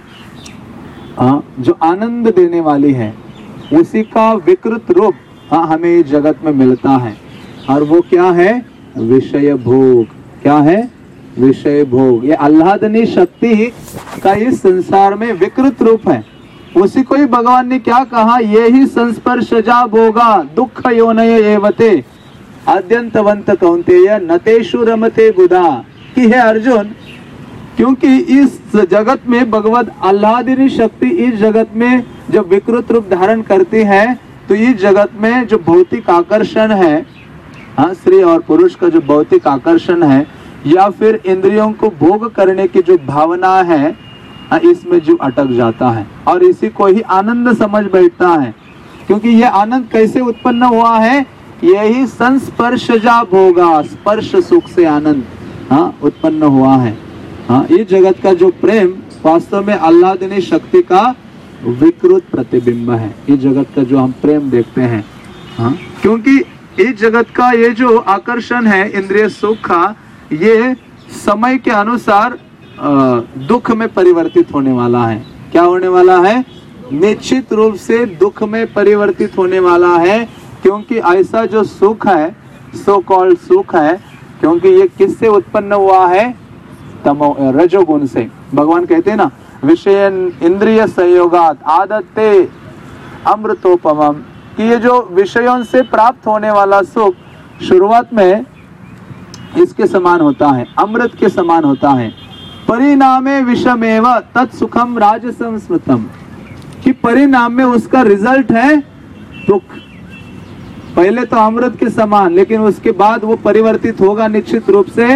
जो आनंद देने वाली है, उसी का विकृत रूप हाँ हमें इस जगत में मिलता है। और वो क्या है? विषय भोग। क्या है? विषय भोग। ये आह्लादनी शक्ति का इस संसार में विकृत रूप है। उसी को ही भगवान ने क्या कहा? ये ही संस्पर्शजा भोगा दुख योनय एवते आद्यंतवंत कौन्तेय नतेषु रमते बुधा। कि है अर्जुन, क्योंकि इस जगत में भगवत आह्लादनी शक्ति इस जगत में जब विकृत रूप धारण करती है तो इस जगत में जो भौतिक आकर्षण है, हाँ, स्त्री और पुरुष का जो भौतिक आकर्षण है या फिर इंद्रियों को भोग करने की जो भावना है, इसमें जीव अटक जाता है और इसी को ही आनंद समझ बैठता है। क्योंकि यह आनंद कैसे उत्पन्न हुआ है? यही संस्पर्शजा भोगा, स्पर्श सुख से आनंद हाँ उत्पन्न हुआ है। हाँ, इस जगत का जो प्रेम वास्तव में आह्लादनी शक्ति का विकृत प्रतिबिंब है। इस जगत का जो हम प्रेम देखते हैं, हाँ, क्योंकि इस जगत का ये जो आकर्षण है इंद्रिय सुख का, ये समय के अनुसार दुख में परिवर्तित होने वाला है। क्या होने वाला है? निश्चित रूप से दुख में परिवर्तित होने वाला है। क्योंकि ऐसा जो सुख है, सो कॉल्ड सुख है, क्योंकि ये किससे उत्पन्न हुआ है? तमो रजोगुण से। भगवान कहते हैं ना, विषय इंद्रिय संयोगात आदत्ते अमृतोपमम, कि ये जो विषयों से प्राप्त होने वाला सुख शुरुआत में इसके समान होता है, अमृत के समान होता है। परिणामे विषमेव तत्सुखम राजसम स्मृतम, कि परिणाम में उसका रिजल्ट है दुख। पहले तो अमृत के समान, लेकिन उसके बाद वो परिवर्तित होगा निश्चित रूप से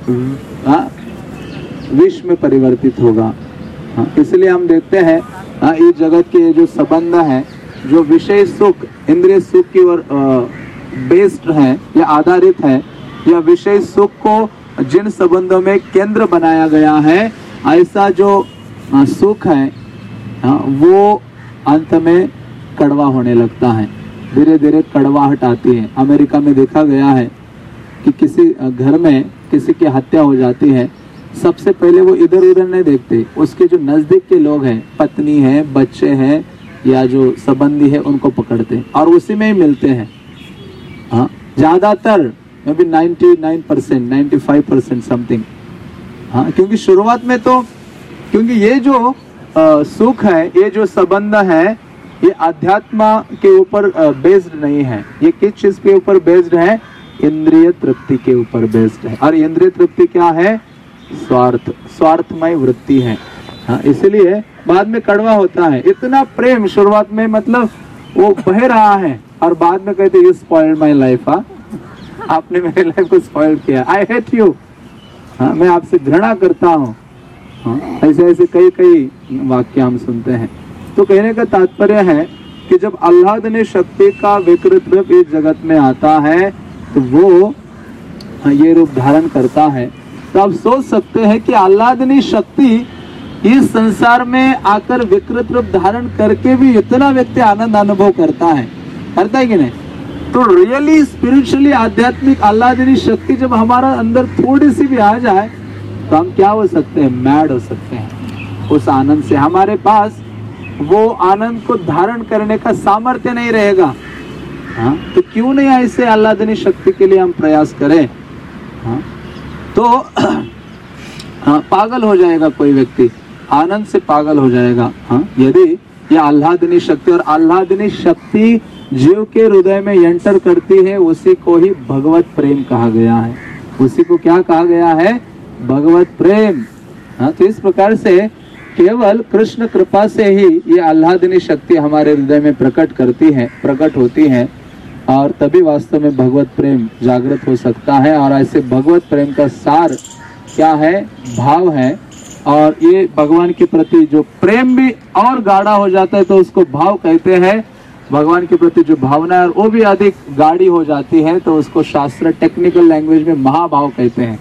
विष में परिवर्तित होगा। इसलिए हम देखते हैं इस जगत के जो संबंध है, जो विषय सुख इंद्रिय सुख की ओर बेस्ड है या आधारित है, या विषय सुख को जिन संबंधों में केंद्र बनाया गया है, ऐसा जो सुख है वो अंत में कड़वा होने लगता है। धीरे धीरे कड़वाहट आती है। अमेरिका में देखा गया है कि किसी घर में किसी की हत्या हो जाती है, सबसे पहले वो इधर उधर नहीं देखते, उसके जो नजदीक के लोग हैं, पत्नी है, बच्चे हैं या जो संबंधी है, उनको पकड़ते हैं और उसी में ही मिलते हैं। हाँ, ज्यादातर maybe ninety nine percent ninety five percent something. हाँ, क्योंकि शुरुआत में तो क्योंकि ये जो आ, सुख है, ये जो संबंध है, ये अध्यात्म के ऊपर बेस्ड नहीं है। ये किस चीज के ऊपर बेस्ड है? इंद्रिय तृप्ति के ऊपर बेस्ड है। और इंद्रिय तृप्ति क्या है? स्वार्थ, स्वार्थमय वृत्ति है। हाँ, इसलिए बाद में कड़वा होता है। इतना प्रेम शुरुआत में मतलब वो बह रहा है और बाद में कहते यू स्पॉइल्ड माय लाइफ। हाँ, आपने मेरे लाइफ को स्पॉइल किया, आई हेट यू, हाँ मैं आपसे घृणा करता हूँ। हाँ, ऐसे ऐसे कई कई वाक्य हम सुनते हैं। तो कहने का तात्पर्य है कि जब आह्लादनी शक्ति का विकृत रूप इस जगत में आता है तो वो ये रूप धारण करता है। तो आप सोच सकते हैं कि आह्लादनी शक्ति इस संसार में आकर विकृत रूप धारण करके भी इतना व्यक्ति आनंद अनुभव करता है, करता है कि नहीं? तो रियली स्पिरिचुअली आध्यात्मिक आह्लादनी शक्ति जब हमारा अंदर थोड़ी सी भी आ जाए तो हम क्या हो सकते हैं? मैड हो सकते हैं उस आनंद से। हमारे पास वो आनंद को धारण करने का सामर्थ्य नहीं रहेगा। हाँ, तो क्यों नहीं ऐसे आह्लादनी शक्ति के लिए हम प्रयास करें? हाँ, तो हाँ, पागल हो जाएगा कोई व्यक्ति, आनंद से पागल हो जाएगा। हाँ, यदि यह आह्लादनी शक्ति, और आह्लादनी शक्ति जीव के हृदय में एंटर करती है, उसी को ही भगवत प्रेम कहा गया है। उसी को क्या कहा गया है? भगवत प्रेम। हाँ, तो इस प्रकार से केवल कृष्ण कृपा से ही ये आह्लादनी शक्ति हमारे हृदय में प्रकट करती है, प्रकट होती है, और तभी वास्तव में भगवत प्रेम जागृत हो सकता है। और ऐसे भगवत प्रेम का सार क्या है? भाव है। और ये भगवान के प्रति जो प्रेम भी और गाढ़ा हो जाता है तो उसको भाव कहते हैं। भगवान के प्रति जो भावना है वो भी अधिक गाढ़ी हो जाती है तो उसको शास्त्र टेक्निकल लैंग्वेज में महाभाव कहते हैं।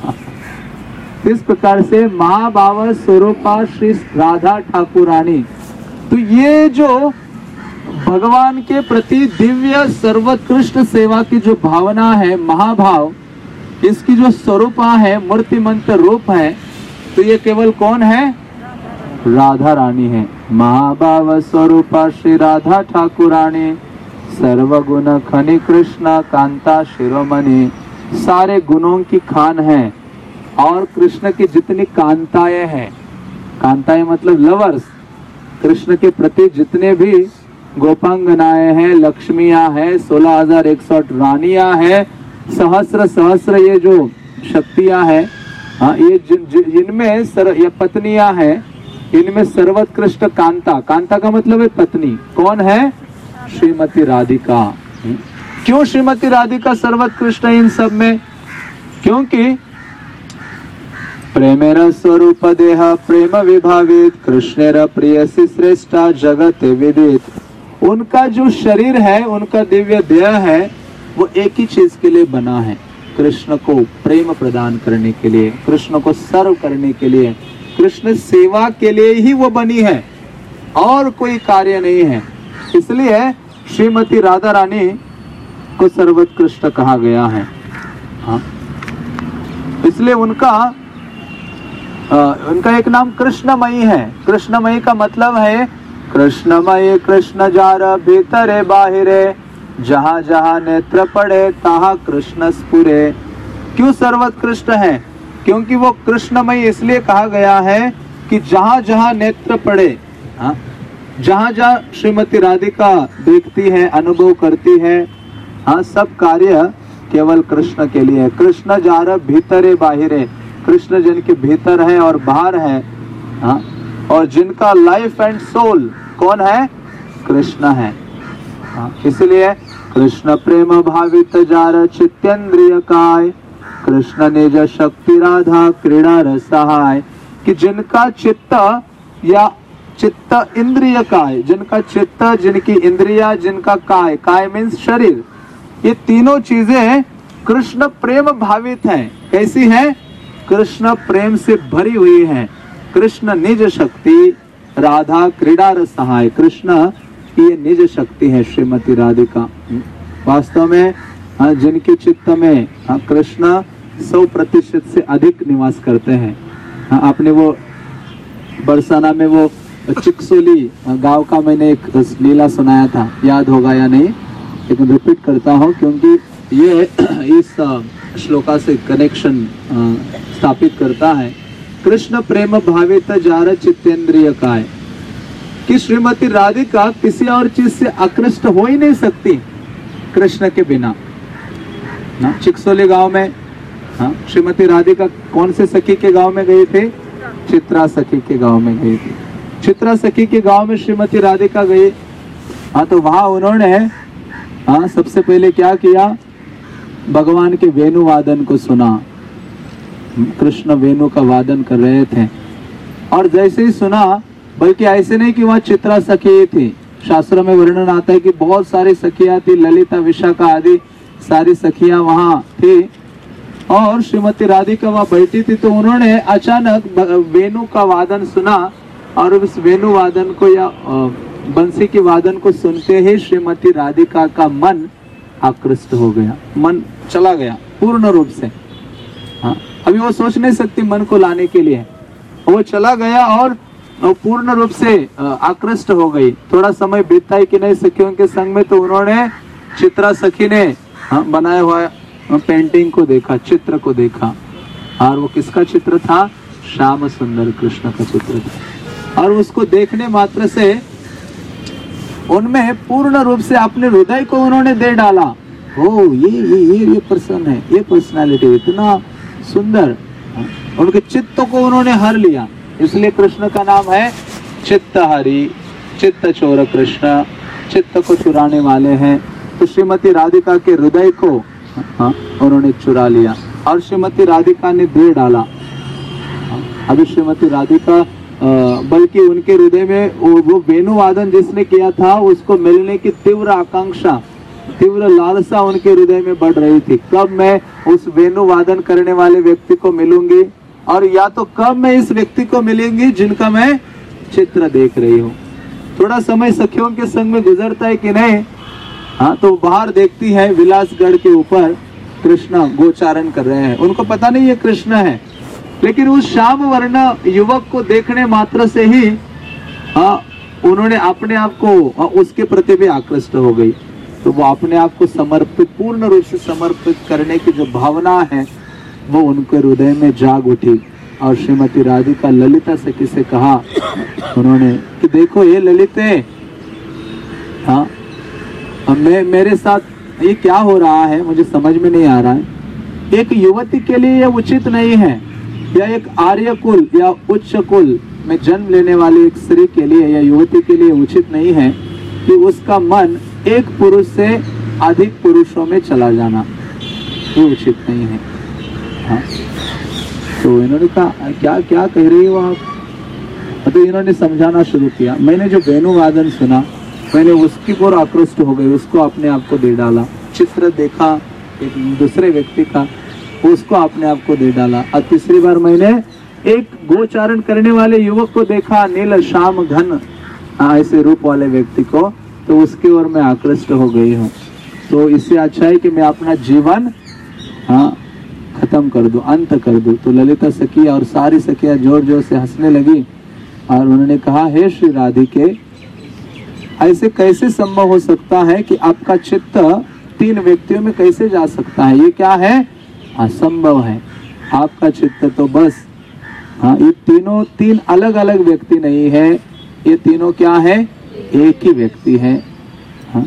इस प्रकार से महाभाव स्वरूपा श्री राधा ठाकुरानी, तो ये जो भगवान के प्रति दिव्य सर्वोत्कृष्ट सेवा की जो भावना है, महाभाव, इसकी जो स्वरूपा है, मूर्तिमंत रूप है, तो ये केवल कौन है? राधा रानी है। महाभाव स्वरूपा श्री राधा ठाकुरानी, सर्वगुण खनि कृष्णा कांता शिरोमणि, सारे गुणों की खान है और कृष्ण की जितनी कांताएं हैं, कांताएं मतलब लवर्स, कृष्ण के प्रति जितने भी गोपांगनाएं हैं, लक्ष्मियां हैं, सोलह हजार एक सौ रानियां हैं, सहस्र सहस्र ये जो शक्तियां हैं, हाँ, ये जिन, जिन, इनमें सर, ये पत्नियां हैं, इनमें सर्वोत्कृष्ट कांता, कांता का मतलब है पत्नी, कौन है? श्रीमती राधिका। क्यों श्रीमती राधिका सर्वोत्कृष्ट है इन सब में? क्योंकि प्रेमेर स्वरूप देह प्रेम विभावित कृष्णेर प्रियसी श्रेष्ठा जगत विदित। उनका जो शरीर है, उनका दिव्य देह है, वो एक ही चीज के लिए बना है, कृष्ण को प्रेम प्रदान करने के लिए, कृष्ण को सर्व करने के लिए, कृष्ण सेवा के लिए ही वो बनी है, और कोई कार्य नहीं है। इसलिए श्रीमती राधा रानी को सर्वोत्कृष्ट कहा गया है। हाँ, इसलिए उनका आ, उनका एक नाम कृष्णमयी है। कृष्णमयी का मतलब है कृष्णमयी, कृष्ण जार भीतरे बाहिरे, जहाँ जहाँ नेत्र पड़े तहाँ कृष्ण स्फुरे। क्यों सर्वोत्कृष्ट है? क्योंकि वो कृष्णमयी इसलिए कहा गया है कि जहाँ जहाँ नेत्र पड़े, हाँ, जहाँ जहाँ श्रीमती राधिका देखती है, अनुभव करती है, हाँ, सब कार्य केवल कृष्ण के लिए। कृष्ण जार भीतरे बाहिरे, कृष्ण जिनके भीतर है और बाहर है, हाँ, और जिनका लाइफ एंड सोल कौन है? कृष्ण है। हाँ, इसलिए कृष्ण प्रेम भावित जार चित्तेंद्रिय काय, कृष्ण निज शक्ति राधा क्रीड़ा रसहाय। कि जिनका चित्त या चित्त इंद्रिय काय, जिनका चित्त, जिनकी इंद्रिया, जिनका काय, काय मीन्स शरीर, ये तीनों चीजें कृष्ण प्रेम भावित हैं। कैसी हैं? कृष्ण प्रेम से भरी हुई है। कृष्ण निज शक्ति राधा क्रीड़ा रसहाय, कृष्ण की ये निज शक्ति है श्रीमती राधिका। वास्तव में हाँ, जिनके चित्त में हाँ, कृष्ण सौ प्रतिशत से अधिक निवास करते हैं। हाँ, आपने वो बरसाना में वो चिकसोली गांव का मैंने एक लीला सुनाया था, याद होगा या नहीं, लेकिन रिपीट करता हूँ क्योंकि ये इस श्लोका से कनेक्शन स्थापित करता है। कृष्ण प्रेम भावित जार चित्तेंद्रिय काय, कि श्रीमती राधिका किसी और चीज से आकृष्ट हो ही नहीं सकती कृष्ण के बिना। ना, चिकसोली गांव में हाँ, श्रीमती राधिका कौन से सखी के गांव में गई थे? चित्रा सखी के गांव में गई थी। चित्रा सखी के गांव में श्रीमती राधिका गई। हाँ, तो वहां उन्होंने हाँ सबसे पहले क्या किया? भगवान के वेणु वादन को सुना। कृष्ण वेणु का वादन कर रहे थे और जैसे ही सुना, बल्कि ऐसे नहीं कि वहाँ चित्रा सखी थी, शास्त्रों में वर्णन आता है कि बहुत सारी सखियां थी, ललिता विशाखा आदि सारी सखियां वहाँ थी और श्रीमती राधिका वहाँ बैठी थी। तो उन्होंने अचानक वेणु का वादन सुना और उस वेणु वादन को या बंसी के वादन को सुनते ही श्रीमती राधिका का मन आकृष्ट हो गया, मन चला गया पूर्ण रूप से। हाँ, अभी वो सोच नहीं सकती मन को लाने के लिए, वो चला गया और पूर्ण रूप से आकृष्ट हो गई। थोड़ा समय बीतता है कि नहीं सखियों के संग में, तो उन्होंने चित्रा सखी ने हाँ, बनाया हुआ पेंटिंग को देखा, चित्र को देखा और वो किसका चित्र था? श्याम सुंदर कृष्ण का चित्र था। और उसको देखने मात्र से उनमें पूर्ण रूप से अपने हृदय को उन्होंने दे डाला। ओ ये ये ये ये पर्सन है, ये पर्सनालिटी इतना सुंदर, उनके चित्त को उन्होंने हर लिया। इसलिए कृष्ण का नाम है चित्तहरि, चित्त चोर कृष्ण, चित्त को चुराने वाले हैं। तो श्रीमती राधिका के हृदय को हाँ, उन्होंने चुरा लिया और श्रीमती राधिका ने दे डाला। अभी श्रीमती राधिका बल्कि उनके हृदय में वो वेणु वादन जिसने किया था उसको मिलने की तीव्र आकांक्षा, तीव्र लालसा उनके हृदय में बढ़ रही थी। कब मैं उस वेणु वादन करने वाले व्यक्ति को मिलूंगी और या तो कब मैं इस व्यक्ति को मिलूंगी जिनका मैं चित्र देख रही हूँ। थोड़ा समय सखियों के संग में गुजरता है कि नहीं, हाँ, तो बाहर देखती है विलासगढ़ के ऊपर कृष्ण गोचारण कर रहे हैं। उनको पता नहीं ये कृष्ण है, लेकिन उस श्याम वर्ण युवक को देखने मात्र से ही हाँ, उन्होंने अपने आप को उसके प्रति भी आकृष्ट हो गई। तो वो अपने आप को समर्पित, पूर्ण रूप से समर्पित करने की जो भावना है वो उनके हृदय में जाग उठी। और श्रीमती राधिका ललिता से किसे कहा उन्होंने कि देखो ये ललिते, हाँ, मैं मेरे साथ ये क्या हो रहा है मुझे समझ में नहीं आ रहा है। एक युवती के लिए यह उचित नहीं है, या एक आर्य कुल या उच्च कुल में जन्म लेने वाली एक स्त्री के लिए या युवती के लिए उचित नहीं है कि उसका मन एक पुरुष से अधिक पुरुषों में चला जाना, ये उचित नहीं है। हाँ, तो इन्होंने कहा क्या क्या कह रही हो आप? तो इन्होंने समझाना शुरू किया। मैंने जो वेणु वादन सुना, मैंने उसकी ओर आकृष्ट हो गई, उसको अपने आप को दे डाला। चित्र देखा एक दूसरे व्यक्ति का, उसको अपने आप को दे डाला। और तीसरी बार मैंने एक गोचारण करने वाले युवक को देखा, नील श्याम घन ऐसे रूप वाले व्यक्ति को, तो उसकी ओर मैं आकृष्ट हो गई हूँ। तो इससे अच्छा है कि मैं अपना जीवन हाँ खत्म कर दूं, अंत कर दूं। तो ललिता सखी और सारी सखियां जोर जोर से हंसने लगी और उन्होंने कहा, हे श्री राधिके, ऐसे कैसे संभव हो सकता है कि आपका चित्त तीन व्यक्तियों में कैसे जा सकता है? ये क्या है? असंभव है। आपका चित्त तो बस हाँ, ये तीनों तीन अलग अलग व्यक्ति नहीं है, ये तीनों क्या है? एक ही व्यक्ति है। हाँ,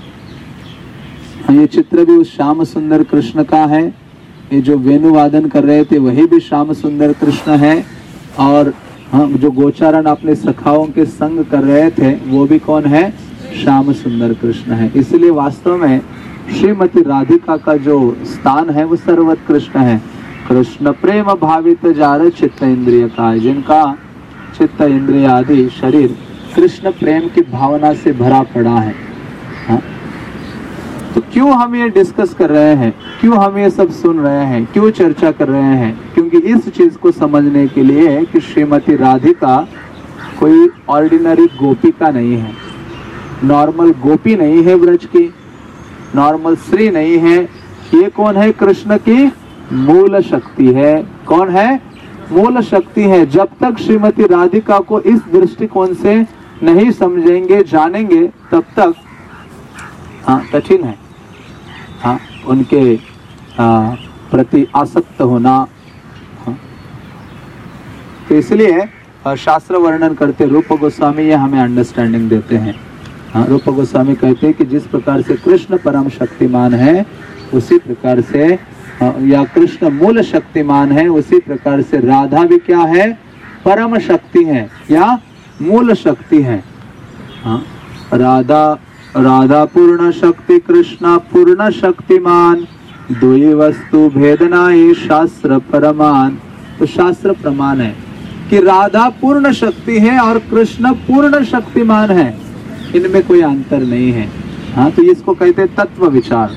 ये चित्र भी उस श्याम सुंदर कृष्ण का है। ये जो वेणु वादन कर रहे थे वही भी श्याम सुंदर कृष्ण है। और हाँ, जो गोचारण अपने सखाओं के संग कर रहे थे वो भी कौन है? श्याम सुंदर कृष्ण है। इसलिए वास्तव में श्रीमती राधिका का जो स्थान है वो सर्वोत्कृष्ट है। कृष्ण प्रेम भावित जार चित्त इंद्रिय का, जिनका चित्त इंद्रिय आदि शरीर कृष्ण प्रेम की भावना से भरा पड़ा है। हाँ? तो क्यों हम ये डिस्कस कर रहे हैं, क्यों हम ये सब सुन रहे हैं, क्यों चर्चा कर रहे हैं? क्योंकि इस चीज को समझने के लिए कि श्रीमती राधिका कोई ऑर्डिनरी गोपिका नहीं है, नॉर्मल गोपी नहीं है, ब्रज की नॉर्मल स्त्री नहीं है। ये कौन है? कृष्ण की मूल शक्ति है। कौन है? मूल शक्ति है। जब तक श्रीमती राधिका को इस दृष्टिकोण से नहीं समझेंगे, जानेंगे, तब तक हाँ कठिन है हाँ उनके हाँ, प्रति आसक्त होना। हाँ। तो इसलिए शास्त्र वर्णन करते रूप गोस्वामी ये हमें अंडरस्टैंडिंग देते हैं। हाँ, रूप गोस्वामी कहते हैं कि जिस प्रकार से कृष्ण परम शक्तिमान है उसी प्रकार से या कृष्ण मूल शक्तिमान है, उसी प्रकार से राधा भी क्या है? परम शक्ति है या मूल शक्ति है। हाँ, राधा राधा पूर्ण शक्ति, कृष्ण पूर्ण शक्तिमान, दुई वस्तु भेदनाई शास्त्र प्रमाण। तो शास्त्र प्रमाण है कि राधा पूर्ण शक्ति है और कृष्ण पूर्ण शक्तिमान है, इनमें कोई अंतर नहीं है। हाँ, तो इसको कहते हैं तत्व विचार,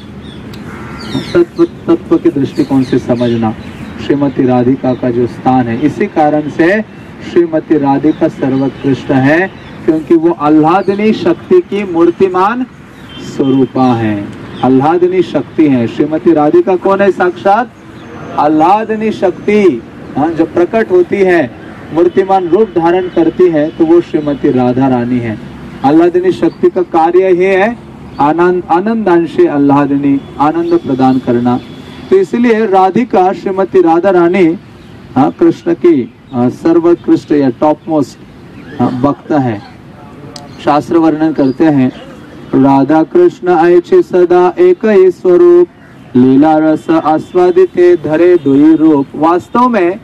तत्व तत्व के दृष्टिकोण से समझना श्रीमती राधिका का जो स्थान है। इसी कारण से श्रीमती राधिका सर्वोत्कृष्ट है, क्योंकि वो आह्लादिनी शक्ति की मूर्तिमान स्वरूपा है, आह्लादिनी शक्ति है। श्रीमती राधिका कौन है? साक्षात आह्लादिनी शक्ति। हाँ, जब प्रकट होती है, मूर्तिमान रूप धारण करती है, तो वो श्रीमती राधा रानी है। आह्लादिनी शक्ति का कार्य ही है आनंद आनंदांशे आह्लादिनी, आनंद प्रदान करना। तो इसलिए राधिका श्रीमती राधा रानी हाँ कृष्ण की सर्वोत्कृष्ट या टॉप मोस्ट भक्त है। शास्त्र वर्णन करते हैं, राधा कृष्ण ऐचे सदा एक ही स्वरूप, लीला रस आस्वादिते धरे दुई रूप। वास्तव में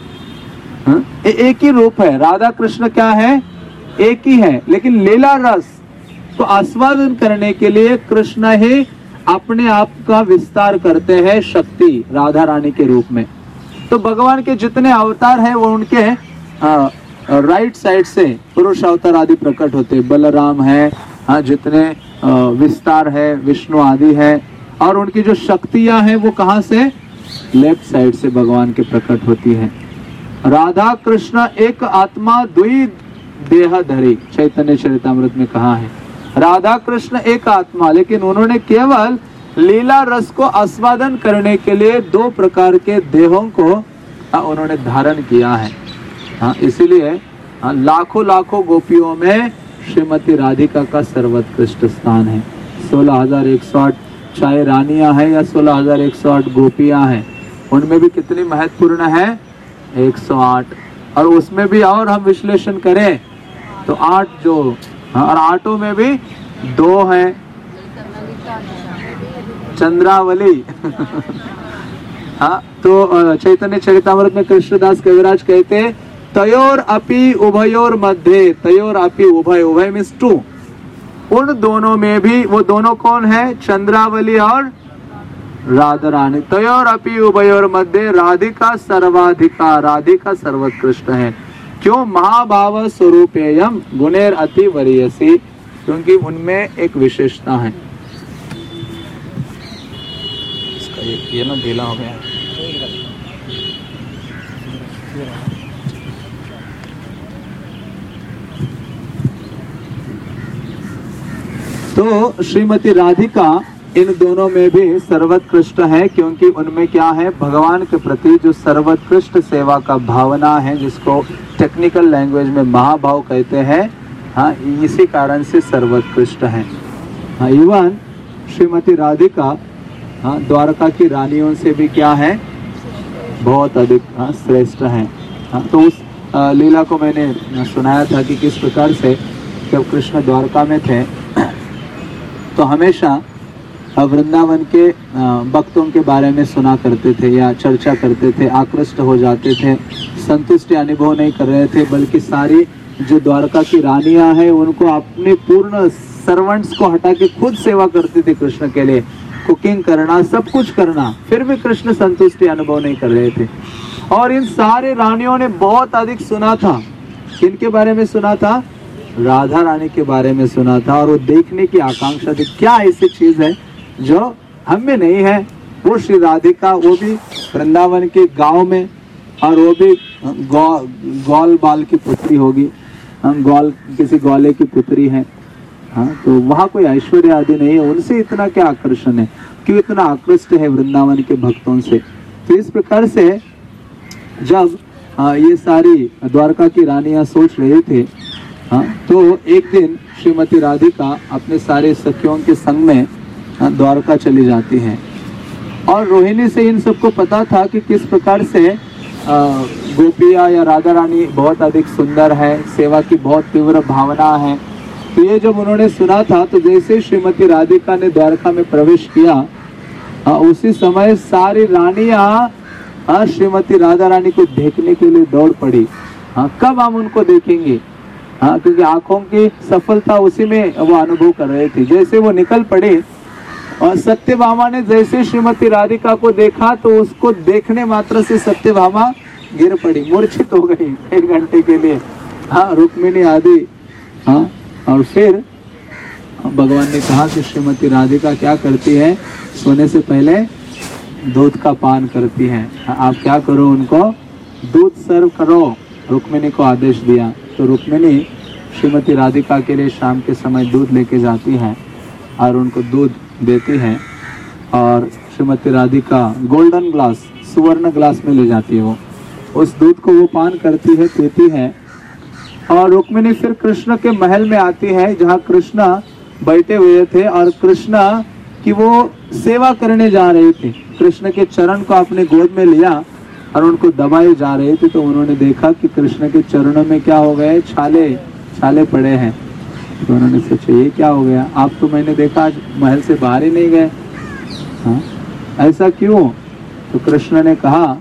हाँ, ए, एक ही रूप है। राधा कृष्ण क्या है? एक ही है, लेकिन लीला रस तो आस्वादन करने के लिए कृष्ण ही अपने आप का विस्तार करते हैं शक्ति राधा रानी के रूप में। तो भगवान के जितने अवतार हैं वो उनके आ, राइट साइड से पुरुष अवतार आदि प्रकट होते। बलराम है, हाँ, जितने आ, विस्तार है, विष्णु आदि है, और उनकी जो शक्तियां हैं वो कहाँ से? लेफ्ट साइड से भगवान के प्रकट होती है। राधा कृष्ण एक आत्मा द्वि देह धरी, चैतन्य चरितामृत में कहा है राधा कृष्ण एक आत्मा, लेकिन उन्होंने केवल लीला रस को आस्वादन करने के लिए दो प्रकार के देहों को उन्होंने धारण किया है। हाँ, इसीलिए लाखों लाखों गोपियों में श्रीमती राधिका का सर्वोत्कृष्ट स्थान है। सोलह हजार एक सौ आठ चाहे रानियां हैं या सोलह हजार एक सौ आठ गोपियां हैं, उनमें भी कितनी महत्वपूर्ण है? एक सौ आठ। और उसमें भी और हम विश्लेषण करें तो आठ जो, और आठों में भी दो हैं चंद्रावली। हाँ, तो चैतन्य चरितामृत में कृष्णदास कविराज कहते हैं, तयोर अपि उभयोर मध्य, तयोर अपि उभय, उभय मीन्स टू, उन दोनों में भी, वो दोनों कौन है? चंद्रावली और राधा रानी। तयोर अपि उभयोर मध्य राधिका सर्वाधिका, राधिका सर्वोत्कृष्ट है। क्यों? महाभाव स्वरूपेयम गुणेर अति वरीयसी, क्योंकि उनमें एक विशेषता है। इसका ये, ये ना ढीला हो गया। तो श्रीमती राधिका इन दोनों में भी सर्वोत्कृष्ट है, क्योंकि उनमें क्या है? भगवान के प्रति जो सर्वोत्कृष्ट सेवा का भावना है, जिसको टेक्निकल लैंग्वेज में महाभाव कहते हैं। हाँ, इसी कारण से सर्वोत्कृष्ट है। हाँ, इवन श्रीमती राधिका हाँ द्वारका की रानियों से भी क्या है? बहुत अधिक हाँ श्रेष्ठ है। हाँ, तो उस आ, लीला को मैंने सुनाया था कि किस प्रकार से जब कृष्ण द्वारका में थे तो हमेशा वृंदावन के भक्तों के बारे में सुना करते थे या चर्चा करते थे, आकृष्ट हो जाते थे, संतुष्टि अनुभव नहीं कर रहे थे, बल्कि सारी जो द्वारका की रानियां हैं उनको अपने पूर्ण सर्वेंट्स को हटा के खुद सेवा करते थे कृष्ण के लिए, कुकिंग करना, सब कुछ करना, फिर भी कृष्ण संतुष्टि अनुभव नहीं कर रहे थे। और इन सारे रानियों ने बहुत अधिक सुना था। किनके बारे में सुना था? राधा रानी के बारे में सुना था, और वो देखने की आकांक्षा थी क्या ऐसी चीज है जो हम में नहीं है। वो श्री राधिका, वो भी वृंदावन के गांव में, और वो भी गौ, गौल बाल की पुत्री होगी, हम गौल किसी गौले की पुत्री है। हाँ, तो वहाँ कोई ऐश्वर्य आदि नहीं है, उनसे इतना क्या आकर्षण है, क्यों इतना आकृष्ट है वृंदावन के भक्तों से। तो इस प्रकार से जब आ, ये सारी द्वारका की रानियां सोच रहे थे, हाँ, तो एक दिन श्रीमती राधिका अपने सारे सखियों के संग में द्वारका चली जाती हैं। और रोहिणी से इन सबको पता था कि किस प्रकार से गोपिया या राधा रानी बहुत अधिक सुंदर है, सेवा की बहुत तीव्र भावना है। तो ये जब उन्होंने सुना था, तो जैसे श्रीमती राधिका ने द्वारका में प्रवेश किया, आ, उसी समय सारी रानियां श्रीमती राधा रानी को देखने के लिए दौड़ पड़ी। हाँ, कब हम उनको देखेंगे? हाँ, क्योंकि आंखों की सफलता उसी में वो अनुभव कर रहे थे। जैसे वो निकल पड़े और सत्यभामा ने जैसे श्रीमती राधिका को देखा तो उसको देखने मात्र से सत्यभामा गिर पड़ी, मूर्छित हो गई एक घंटे के लिए। हाँ, रुक्मिणी आदि। हाँ, और फिर भगवान ने कहा कि श्रीमती राधिका क्या करती है, सोने से पहले दूध का पान करती है। आप क्या करो, उनको दूध सर्व करो। रुक्मिणी को आदेश दिया। तो रुक्मिणी श्रीमती राधिका के लिए शाम के समय दूध लेके जाती है और उनको दूध देती है। और श्रीमती राधिका गोल्डन ग्लास, सुवर्ण ग्लास में ले जाती है। वो उस दूध को वो पान करती है, पीती है। और रुक्मिणी फिर कृष्ण के महल में आती है जहाँ कृष्ण बैठे हुए थे और कृष्ण की वो सेवा करने जा रहे थे। कृष्ण के चरण को अपने गोद में लिया और उनको दबाए जा रहे थे। तो उन्होंने देखा कि कृष्ण के चरणों में क्या हो गए, छाले छाले पड़े हैं। तो उन्होंने सोचा ये क्या हो गया, आप तो मैंने देखा आज महल से बाहर ही नहीं गए। हाँ, ऐसा क्यों? तो कृष्ण ने कहा,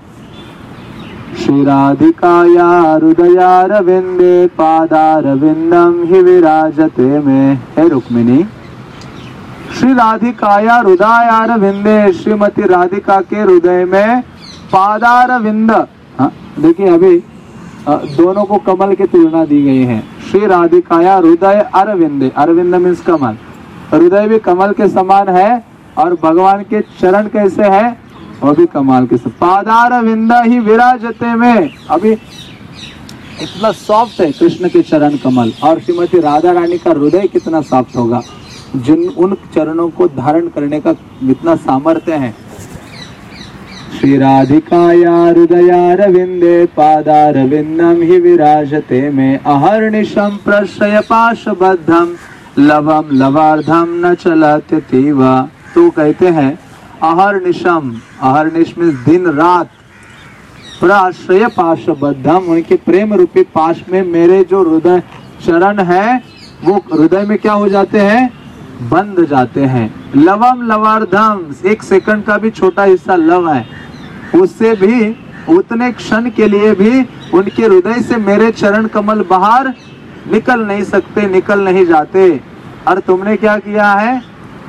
श्री राधिकाया हृदयारविंदे पादारविंदम हि विराजते में। हे रुक्मिणी, श्री राधिकाया हृदयारविंदे, श्रीमती राधिका के हृदय में पादारविंद। हाँ, देखिए अभी दोनों को कमल की तुलना दी गई है। श्री राधिकाया हृदय अरविंदे, अरविंद मीन्स कमल, हृदय भी कमल के समान है और भगवान के चरण कैसे है, वो भी कमाल के समान। पादारविंद ही विराजते में, अभी इतना सॉफ्ट है कृष्ण के चरण कमल। और श्रीमती राधा रानी का हृदय कितना सॉफ्ट होगा, जिन उन चरणों को धारण करने का कितना सामर्थ्य है। श्री राधिकाया हृदयारविंदे पादारविंदम हि विराजते में। अहर्निशं प्रश्रय पाशबद्धम लवम लवार्धम न चलत्यतीव। तो कहते हैं अहर्निशम, अहर्निश में दिन रात, प्राश्रय पाशबद्धम, उनके प्रेम रूपी पाश में मेरे जो हृदय चरण है वो हृदय में क्या हो जाते हैं, बंध जाते हैं। लवम लवार्धम, एक सेकंड का भी छोटा हिस्सा लव है, उससे भी उतने क्षण के लिए भी उनके हृदय से मेरे चरण कमल बाहर निकल नहीं सकते, निकल नहीं जाते। और तुमने क्या किया है,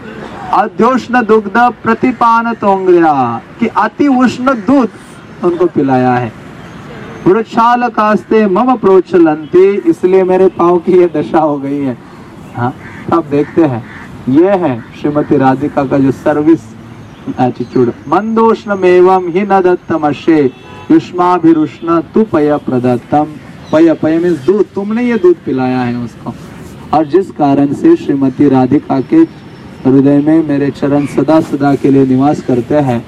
अध्योष्ण दुग्ध प्रतिपान तोंग्रिया, कि अति उष्ण दूध उनको पिलाया है। वृक्षाल कास्ते मम प्रोचलंती, इसलिए मेरे पाँव की ये दशा हो गई है। हाँ, अब देखते हैं, ये है श्रीमती राधिका का जो सर्विस एटीट्यूड। मंदोष्णमेवं हि न दत्तमशे युष्माभिरुष्ण तु पय प्रदत्तम। पय, पय मीन्स दूध, तुमने ये दूध पिलाया है उसको। और जिस कारण से श्रीमती राधिका के हृदय में मेरे चरण सदा सदा के लिए निवास करते हैं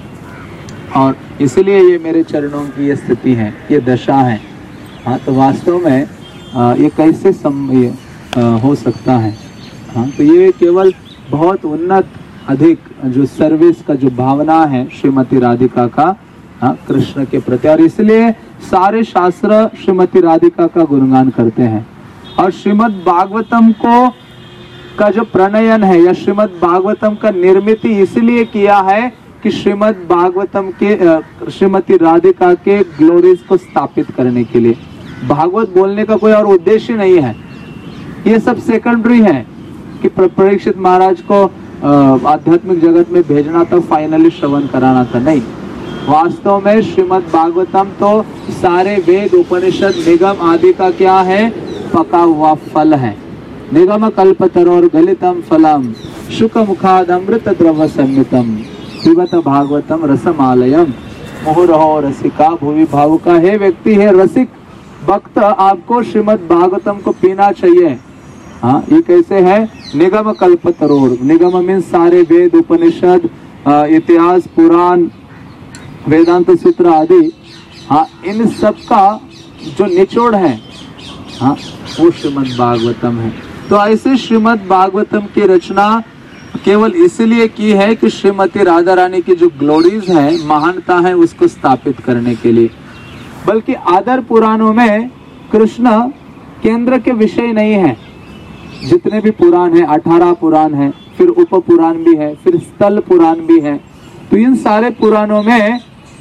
और इसलिए ये मेरे चरणों की ये स्थिति है, ये दशा है। हाँ, तो वास्तव में आ, ये कैसे सम, ये, आ, हो सकता है। हाँ, तो ये केवल बहुत उन्नत अधिक जो सर्विस का जो भावना है श्रीमती राधिका का, हाँ, कृष्ण के प्रति। और इसलिए सारे शास्त्र श्रीमती राधिका का गुणगान करते हैं। और श्रीमद् भागवतम को का जो प्रणयन है या श्रीमद् भागवतम का निर्मित इसलिए किया है कि श्रीमद् भागवतम के श्रीमती राधिका के ग्लोरीज को स्थापित करने के लिए। भागवत बोलने का कोई और उद्देश्य नहीं है, ये सब सेकेंडरी है कि परीक्षित महाराज को आध्यात्मिक जगत में भेजना था, फाइनली श्रवण कराना था, नहीं। वास्तव में श्रीमद् भागवतम तो सारे वेद उपनिषद निगम आदि का क्या है, पका हुआ फल है। निगम कल्पतरोर गलितम फलम शुक मुखाद अमृत द्रव संयुतम पिबत भागवतम रसमालयम मुहुरहो रसिका भुवि भावुका। हे व्यक्ति, है रसिक भक्त, आपको श्रीमद् भागवतम को पीना चाहिए। हाँ, ये कैसे है, निगम कल्पतरोर, निगम मीन सारे वेद उपनिषद इतिहास पुराण वेदांत सूत्र आदि, हाँ, इन सब का जो निचोड़ है, हाँ, वो श्रीमद् भागवतम है। तो ऐसे श्रीमद् भागवतम की रचना केवल इसलिए की है कि श्रीमती राधा रानी की जो ग्लोरीज है, महानता है, उसको स्थापित करने के लिए। बल्कि आदर पुराणों में कृष्ण केंद्र के विषय नहीं है। जितने भी पुराण है, अठारह पुराण है, फिर उप पुराण भी है, फिर स्थल पुराण भी है। तो इन सारे पुराणों में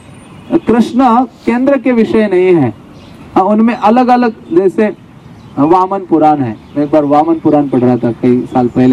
कृष्ण केंद्र के विषय नहीं है। उनमें अलग अलग, जैसे वामन पुराण है, मैं एक बार वामन पुराण पढ़ रहा था कई साल पहले,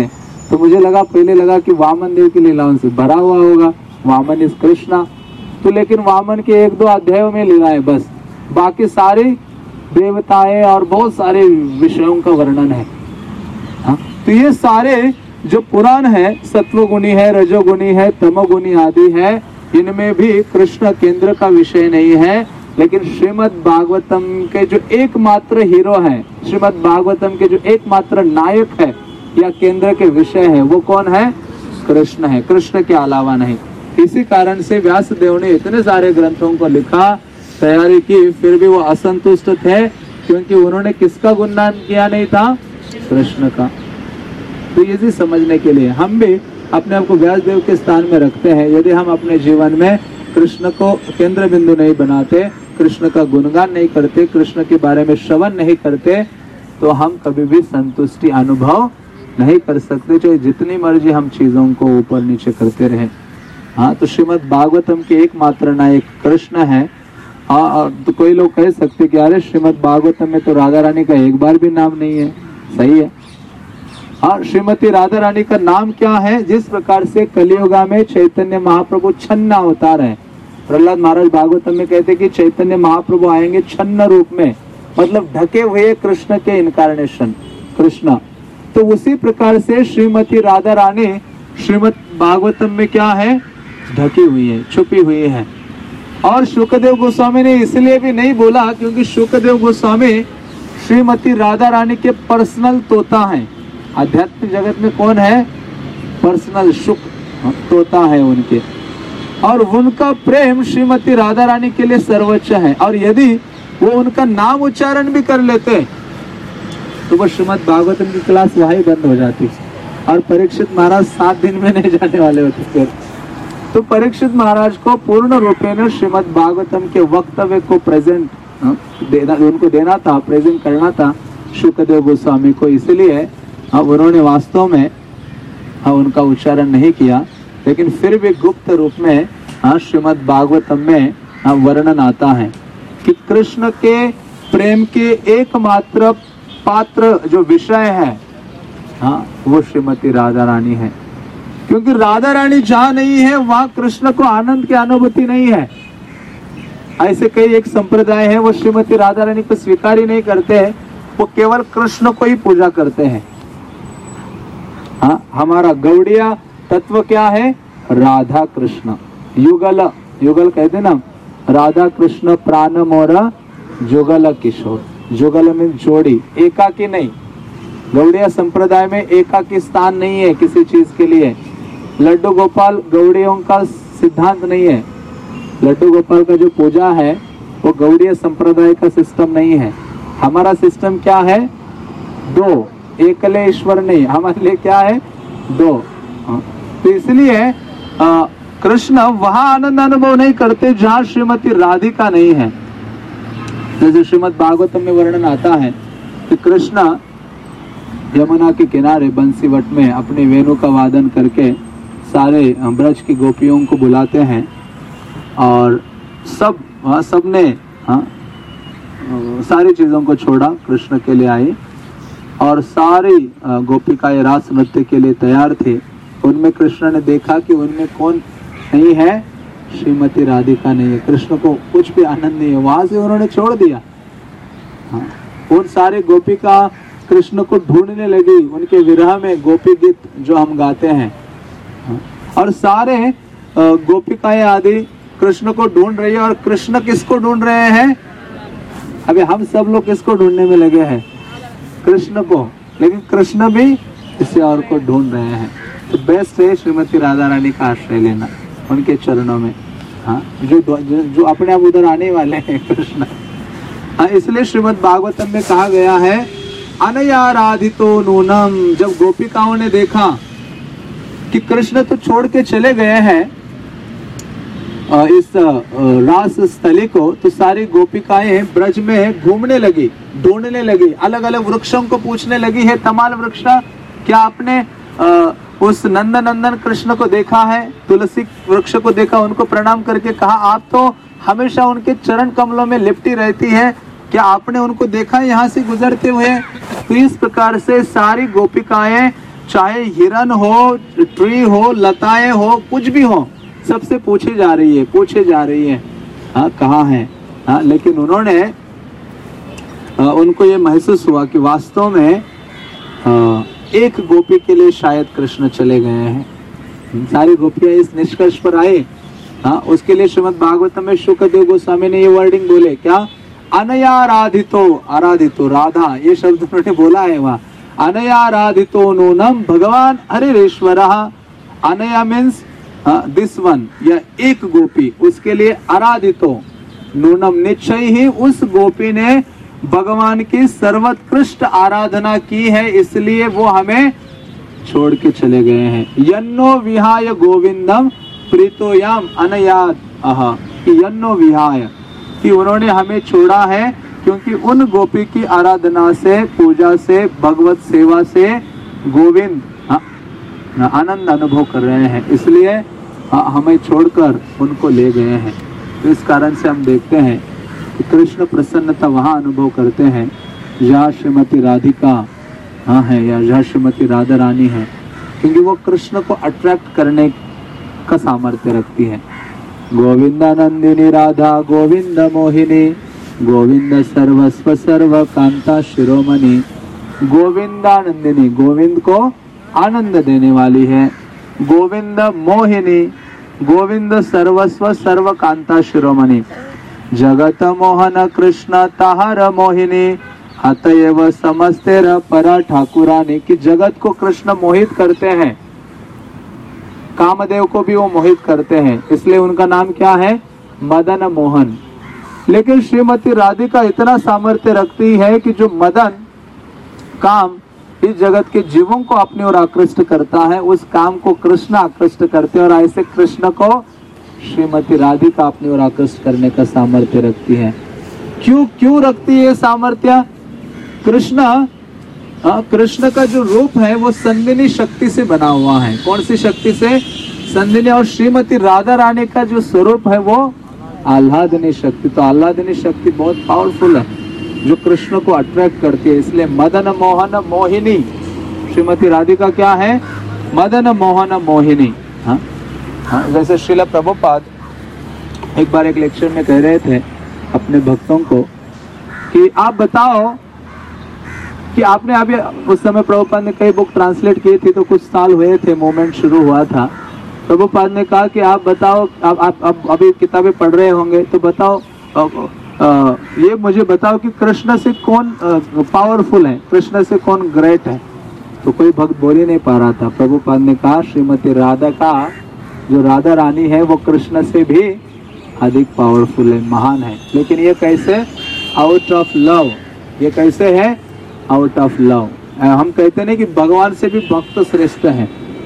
तो मुझे लगा, पहले लगा कि वामन देव की लीलाओं से भरा हुआ होगा, वामन इस कृष्णा। तो लेकिन वामन के एक दो अध्यायों में लीलाएं बस, बाकी सारी देवताएं और बहुत सारे विषयों का वर्णन है। हाँ? तो ये सारे जो पुराण है, सत्वगुणी है, रजोगुणी है, तमोगुणी आदि है, इनमें भी कृष्ण केंद्र का विषय नहीं है। लेकिन श्रीमद् भागवतम के जो एकमात्र हीरो है, श्रीमद् भागवतम के जो एकमात्र नायक है या केंद्र के विषय है, वो कौन है? कृष्ण है, कृष्ण के अलावा नहीं। इसी कारण से व्यास देव ने इतने सारे ग्रंथों को लिखा, तैयारी की, फिर भी वो असंतुष्ट थे, क्योंकि उन्होंने किसका गुणगान किया नहीं था? कृष्ण का। तो ये भी समझने के लिए हम भी अपने आप को व्यास देव के स्थान में रखते हैं। यदि हम अपने जीवन में कृष्ण को केंद्र बिंदु नहीं बनाते, कृष्ण का गुणगान नहीं करते, कृष्ण के बारे में श्रवण नहीं करते, तो हम कभी भी संतुष्टि अनुभव नहीं कर सकते, चाहे जितनी मर्जी हम चीजों को ऊपर नीचे करते रहे। हाँ, तो श्रीमद् भागवतम के एकमात्र नायक कृष्ण है। हाँ, तो कोई लोग कह सकते कि अरे श्रीमद् भागवतम में तो राधा रानी का एक बार भी नाम नहीं है। सही है। हाँ, श्रीमती राधा रानी का नाम क्या है? जिस प्रकार से कलियुगा में चैतन्य महाप्रभु छन्न अवतार है, प्रहलाद महाराज भागवतम में कहते कि चैतन्य महाप्रभु आएंगे छन्न रूप में, मतलब ढके हुए कृष्ण के इनकारनेशन कृष्ण। तो उसी प्रकार से श्रीमती राधा रानी श्रीमद् भागवतम में क्या है? ढकी हुई है, छुपी हुई है। और शुकदेव गोस्वामी ने इसलिए भी नहीं बोला क्योंकि शुकदेव गोस्वामी श्रीमती राधा रानी के पर्सनल तोता हैं। आध्यात्मिक जगत में कौन है? पर्सनल शुक तोता है उनके, और उनका प्रेम श्रीमती राधा रानी के लिए सर्वोच्च है। और यदि वो उनका नाम उच्चारण भी कर लेते तो वो श्रीमद् भागवतम की क्लास वहीं बंद हो जाती, और परीक्षित महाराज सात दिन में नहीं जाने वाले होते फिर। तो परीक्षित महाराज को पूर्ण रूपेण श्रीमद् भागवतम के वक्तव्य को प्रेजेंट देना, उनको देना था, प्रेजेंट करना था शुकदेव गोस्वामी को। इसलिए अब उन्होंने वास्तव में हाँ उनका उच्चारण नहीं किया, लेकिन फिर भी गुप्त रूप में हाँ श्रीमद् भागवतम में हाँ वर्णन आता है कि कृष्ण के प्रेम के एकमात्र पात्र जो विषय है हाँ वो श्रीमती राधा रानी है। क्योंकि राधा रानी जहाँ नहीं है वहाँ कृष्ण को आनंद की अनुभूति नहीं है। ऐसे कई एक संप्रदाय है, वो श्रीमती राधा रानी को स्वीकार ही नहीं करते हैं, वो केवल कृष्ण को ही पूजा करते हैं। हाँ, हमारा गौड़िया तत्व क्या है? राधा कृष्ण युगल, युगल कहते ना, राधा कृष्ण प्राण मोरा जुगल किशोर। जुगल में जोड़ी, एकाकी नहीं। गौड़िया संप्रदाय में एकाकी स्थान नहीं है किसी चीज के लिए। लड्डू गोपाल गौड़ियों का सिद्धांत नहीं है। लड्डू गोपाल का जो पूजा है वो गौड़िया संप्रदाय का सिस्टम नहीं है। हमारा सिस्टम क्या है? दो, एकले ईश्वर नहीं, हमारे लिए क्या है? दो। तो इसलिए कृष्ण वहां आनंद अनुभव नहीं करते जहां श्रीमती राधिका नहीं है। जैसे श्रीमद् भागवतम में वर्णन आता है कि कृष्ण यमुना के किनारे बंसीवट में अपने वेणु का वादन करके सारे ब्रज की गोपियों को बुलाते हैं, और सब वहाँ सब ने हाँ सारी चीजों को छोड़ा, कृष्ण के लिए आई, और सारी गोपिकाएं रास नृत्य के लिए तैयार थे। उनमें कृष्ण ने देखा कि उनमें कौन नहीं है? श्रीमती राधिका नहीं है। कृष्ण को कुछ भी आनंद नहीं है, वहां से उन्होंने छोड़ दिया। हाँ, उन सारे गोपिका कृष्ण को ढूंढने लगी, उनके विरह में गोपी गीत जो हम गाते हैं। हाँ, और सारे गोपिकाएं आदि कृष्ण को ढूंढ रही है। और कृष्ण किसको ढूंढ रहे हैं? अभी हम सब लोग किसको ढूंढने में लगे हैं? कृष्ण को। लेकिन कृष्ण भी किसी और को ढूंढ रहे हैं। तो बेस्ट है श्रीमती राधा रानी का आश्रय लेना उनके चरणों में। हाँ, जो जो, जो अपने आप उधर आने वाले हैं कृष्ण। हाँ, इसलिए श्रीमद् भागवतम में कहा गया है अनया राधितो नूनम। जब गोपिकाओं ने देखा कि कृष्ण तो छोड़ के चले गए हैं इस रास स्थली को, तो सारी गोपिकाएं ब्रज में घूमने लगी, ढूंढने लगी, अलग अलग वृक्षों को पूछने लगी है तमाल वृक्ष, क्या आपने उस नंद नंदन कृष्ण को देखा है? तुलसी वृक्ष को देखा, उनको प्रणाम करके कहा आप तो हमेशा उनके चरण कमलों में लिपटी रहती है, क्या आपने उनको देखा है यहाँ से गुजरते हुए? तो इस प्रकार से सारी गोपिकाएं चाहे हिरन हो, ट्री हो, लताएं हो, कुछ भी हो, सबसे पूछी जा रही है, पूछे जा रही है, हाँ कहाँ है। हाँ, लेकिन उन्होंने आ, उनको ये महसूस हुआ कि वास्तव में आ, एक गोपी के लिए शायद कृष्ण चले गए हैं। सारी गोपियां इस निष्कर्ष पर आए। हाँ, उसके लिए श्रीमद् भागवतम में शुकदेव गोस्वामी ने ये वर्डिंग बोले, क्या? अनया आराधितो, आराधितो राधा, ये शब्द उन्होंने बोला है वहाँ। अनया आराधितो नूनम भगवान हरिरेश्वरः। अनया मीन्स दिस वन, या एक गोपी, उसके लिए आराधितो नूनम, निश्चय ही उस गोपी ने भगवान की सर्वोत्कृष्ट आराधना की है, इसलिए वो हमें छोड़ के चले गए हैं। यन्नो विहाय गोविंदम प्रीतोयाम अनयाद अह, कि यन्नो विहाय, कि उन्होंने हमें छोड़ा है क्योंकि उन गोपी की आराधना से, पूजा से, भगवत सेवा से गोविंद आनंद अनुभव कर रहे हैं, इसलिए हमें छोड़कर उनको ले गए हैं। तो इस कारण से हम देखते हैं कि कृष्ण प्रसन्नता वहाँ अनुभव करते हैं जहाँ श्रीमती राधिका हाँ है, या जहाँ श्रीमती राधा रानी है, क्योंकि वो कृष्ण को अट्रैक्ट करने का सामर्थ्य रखती है। गोविंदानंदिनी राधा गोविंद मोहिनी, गोविंद सर्वस्व सर्व कांता शिरोमणि। गोविंदानंदिनी, गोविंद को आनंद देने वाली है। गोविंद मोहिनी, गोविंद सर्वस्व सर्व कांता शिरोमणि। जगत मोहन कृष्ण ताहर मोहिनी, अतएव समस्तेर परा ठाकुरानी, कि जगत को कृष्ण मोहित करते हैं, कामदेव को भी वो मोहित करते हैं, इसलिए उनका नाम क्या है? मदन मोहन। लेकिन श्रीमती राधिका इतना सामर्थ्य रखती है कि जो मदन काम इस जगत के जीवों को अपनी ओर आकृष्ट करता है, उस काम को कृष्ण आकृष्ट करते हैं, और ऐसे कृष्ण को श्रीमती राधिका अपनी ओर आकृष्ट करने का सामर्थ्य रखती है। क्यों क्यों रखती है सामर्थ्य? कृष्ण कृष्ण का जो रूप है वो संदिनी शक्ति से बना हुआ है। कौन सी शक्ति से? संदिनी। और श्रीमती राधा रानी का जो स्वरूप है वो आह्लादनी शक्ति। तो आह्लादनी शक्ति बहुत पावरफुल है जो कृष्ण को अट्रैक्ट करती है, इसलिए मदन मोहन मोहिनी। श्रीमती राधिका क्या है? मदन मोहन मोहिनी। हाँ हाँ, जैसे श्रील प्रभुपाद एक बार एक लेक्चर में कह रहे थे अपने भक्तों को कि आप बताओ कि आपने अभी, उस समय प्रभुपाद ने कई बुक ट्रांसलेट की थी, तो कुछ साल हुए थे, मूवमेंट शुरू हुआ था। प्रभुपाद ने कहा कि आप बताओ, आप आप, आप अभी किताबें पढ़ रहे होंगे, तो बताओ आ, आ, ये मुझे बताओ कि कृष्ण से कौन पावरफुल है, कृष्ण से कौन ग्रेट है। तो कोई भक्त बोल ही नहीं पा रहा था। प्रभुपाद ने कहा श्रीमती राधा का जो राधा रानी है वो कृष्ण से भी अधिक पावरफुल है, महान है। लेकिन ये कैसे? Out of love. ये कैसे है? Out of love. हम कहते नहीं कि भगवान से भी भक्त श्रेष्ठ है,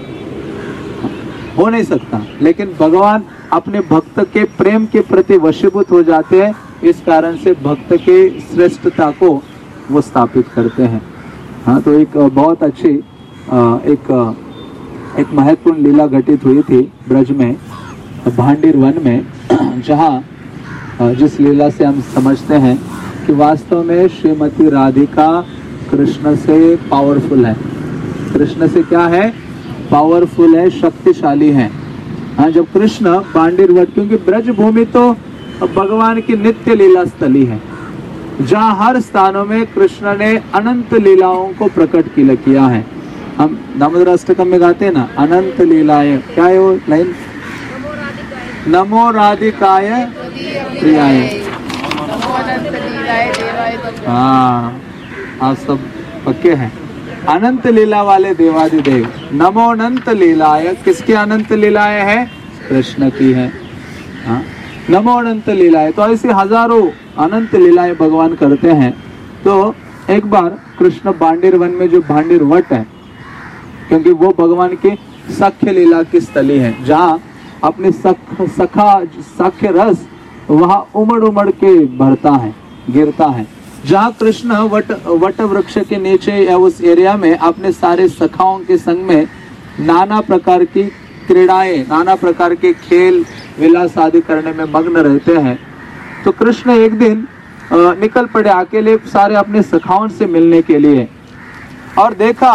हो नहीं सकता, लेकिन भगवान अपने भक्त के प्रेम के प्रति वशीभूत हो जाते हैं, इस कारण से भक्त के श्रेष्ठता को वो स्थापित करते हैं। हाँ, तो एक बहुत अच्छी एक एक महत्वपूर्ण लीला घटित हुई थी ब्रज में, भांडीर वन में, जहाँ जिस लीला से हम समझते हैं कि वास्तव में श्रीमती राधिका कृष्ण से पावरफुल है। कृष्ण से क्या है? पावरफुल है, शक्तिशाली है। हाँ, जब कृष्ण भांडीर वट, क्योंकि ब्रज भूमि तो भगवान की नित्य लीला स्थली है, जहाँ हर स्थानों में कृष्ण ने अनंत लीलाओं को प्रकट किया है। हम दामोदर अष्टकम में गाते हैं ना, अनंत लीलाएं। क्या है वो लाइन? नमो राधिकाय प्रियाय। हाँ, आप सब पक्के हैं। अनंत लीला वाले देवादिदेव, नमो अनंत लीलाय। किसकी अनंत लीलाएं हैं? कृष्ण की है। हाँ, नमो अनंत लीलाएं। तो ऐसी हजारों अनंत लीलाएं भगवान करते हैं। तो एक बार कृष्ण भांडीर वन में, जो भांडीर वट है, क्योंकि वो भगवान की सख्य लीला की स्थली है, जहाँ अपने सख सखा सख्य रस वहाँ उमड़ उमड़ के भरता है, गिरता है। जहाँ कृष्ण वट वट वृक्ष के नीचे या उस एरिया में अपने सारे सखाओं के संग में नाना प्रकार की क्रीड़ाएं, नाना प्रकार के खेल विलास आदि करने में मग्न रहते हैं। तो कृष्ण एक दिन निकल पड़े अकेले सारे अपने सखाओं से मिलने के लिए, और देखा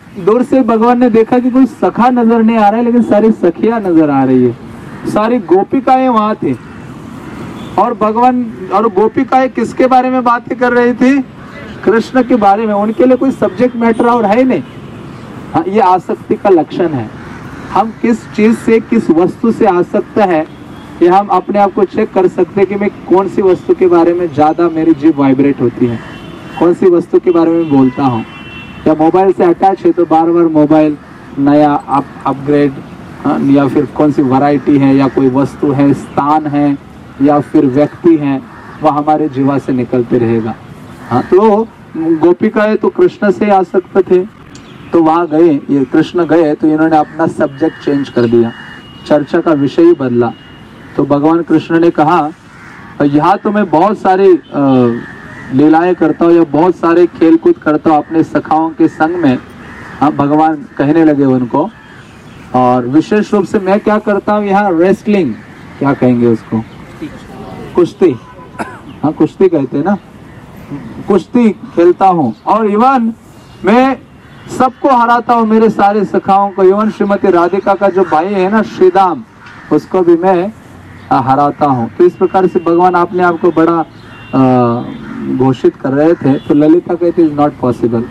दूर से भगवान ने देखा कि कोई सखा नजर नहीं आ रहा है, लेकिन सारी सखियां नजर आ रही है, सारी गोपिकाएं वहां थी। और भगवान और गोपिकाएं किसके बारे में बातें कर रही थी? कृष्ण के बारे में। उनके लिए कोई सब्जेक्ट मैटर और है ही नहीं। हाँ, ये आसक्ति का लक्षण है। हम किस चीज से, किस वस्तु से आसक्त है, ये हम अपने आप को चेक कर सकते हैं कि मैं कौन सी वस्तु के बारे में ज्यादा मेरी जीभ वाइब्रेट होती है, कौन सी वस्तु के बारे में बोलता हूँ। या मोबाइल से अटैच है तो बार बार मोबाइल नया अप अपग्रेड, या फिर कौन सी वैरायटी है, या कोई वस्तु है, स्थान है, या फिर व्यक्ति है, वह हमारे जीवा से निकलते रहेगा। हाँ, तो गोपिकाएं तो कृष्ण से आसक्त थे, तो वहां गए, ये कृष्ण गए तो इन्होंने अपना सब्जेक्ट चेंज कर दिया, चर्चा का विषय ही बदला। तो भगवान कृष्ण ने कहा, यहाँ तो मैं बहुत सारी लीलाएं करता हूँ या बहुत सारे खेल कूद करता हूँ अपने सखाओं के संग में। हाँ, भगवान कहने लगे उनको। और विशेष रूप से मैं क्या करता हूँ यहाँ, रेसलिंग, क्या कहेंगे उसको, कुश्ती। हाँ, कुश्ती कहते हैं ना, कुश्ती खेलता हूँ। और इवन मैं सबको हराता हूँ, मेरे सारे सखाओं को। इवन श्रीमती राधिका का जो भाई है ना श्रीदाम, उसको भी मैं हराता हूँ। तो इस प्रकार से भगवान अपने आप को बड़ा घोषित कर रहे थे। तो ललिता कहती इज नॉट पॉसिबल।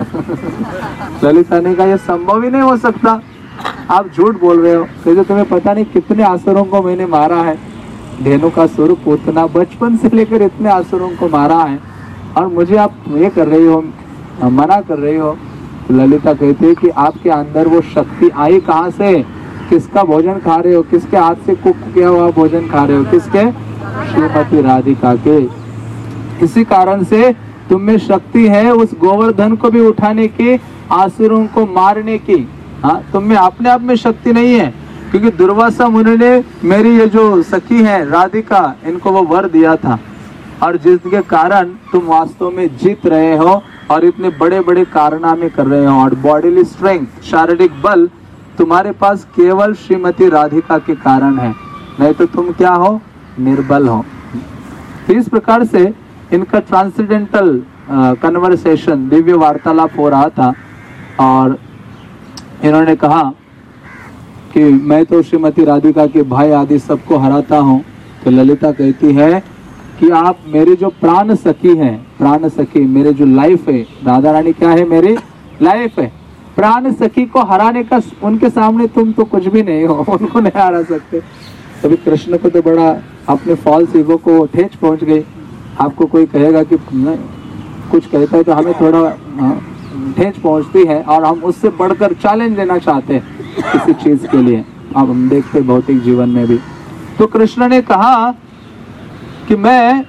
ललिता ने कहा यह संभव ही नहीं हो सकता, आप झूठ बोल रहे हो। कहते तुम्हें पता नहीं कितने आसुरों को मैंने मारा है, धेनु का स्वरूप पूतना, बचपन से लेकर इतने आसुरों को मारा है, और मुझे आप ये कर रही हो, मना कर रही हो। ललिता कहती है कि आपके अंदर वो शक्ति आई कहाँ से? किसका भोजन खा रहे हो? किसके हाथ से कुक किया हुआ भोजन खा रहे हो? किसके? श्रीमती राधिका के। इसी कारण से तुम में शक्ति है उस गोवर्धन को भी उठाने की, आसुरों को मारने की। हाँ, तुम में अपने आप में शक्ति नहीं है, क्योंकि दुर्वासा मुनि ने मेरी ये जो सखी है राधिका, इनको वो वर दिया था, और जिसके कारण तुम वास्तव में जीत रहे हो और इतने बड़े बड़े कारनामे कर रहे हो। और बॉडीली स्ट्रेंथ, शारीरिक बल तुम्हारे पास केवल श्रीमती राधिका के कारण है, नहीं तो तुम क्या हो? निर्बल हो। तो इस प्रकार से इनका ट्रांसेंडेंटल कन्वर्सेशन, दिव्य वार्तालाप हो रहा था। और इन्होंने कहा कि मैं तो श्रीमती राधिका के भाई आदि सबको हराता हूँ। तो ललिता कहती है कि आप मेरे जो प्राण सखी हैं, प्राण सखी मेरे जो लाइफ है, राधा रानी क्या है? मेरी लाइफ है। प्राण सखी को हराने का उनके सामने तुम तो कुछ भी नहीं हो, उनको नहीं हरा सकते। तभी कृष्ण को तो बड़ा अपने फॉल्स ईगो को ठेच पहुंच गई। आपको कोई कहेगा कि कुछ कहता है तो हमें थोड़ा ठेच पहुंचती है, और हम उससे बढ़कर चैलेंज देना चाहते हैं किसी चीज के लिए। अब हम देखते भौतिक जीवन में भी। तो कृष्ण ने कहा कि मैं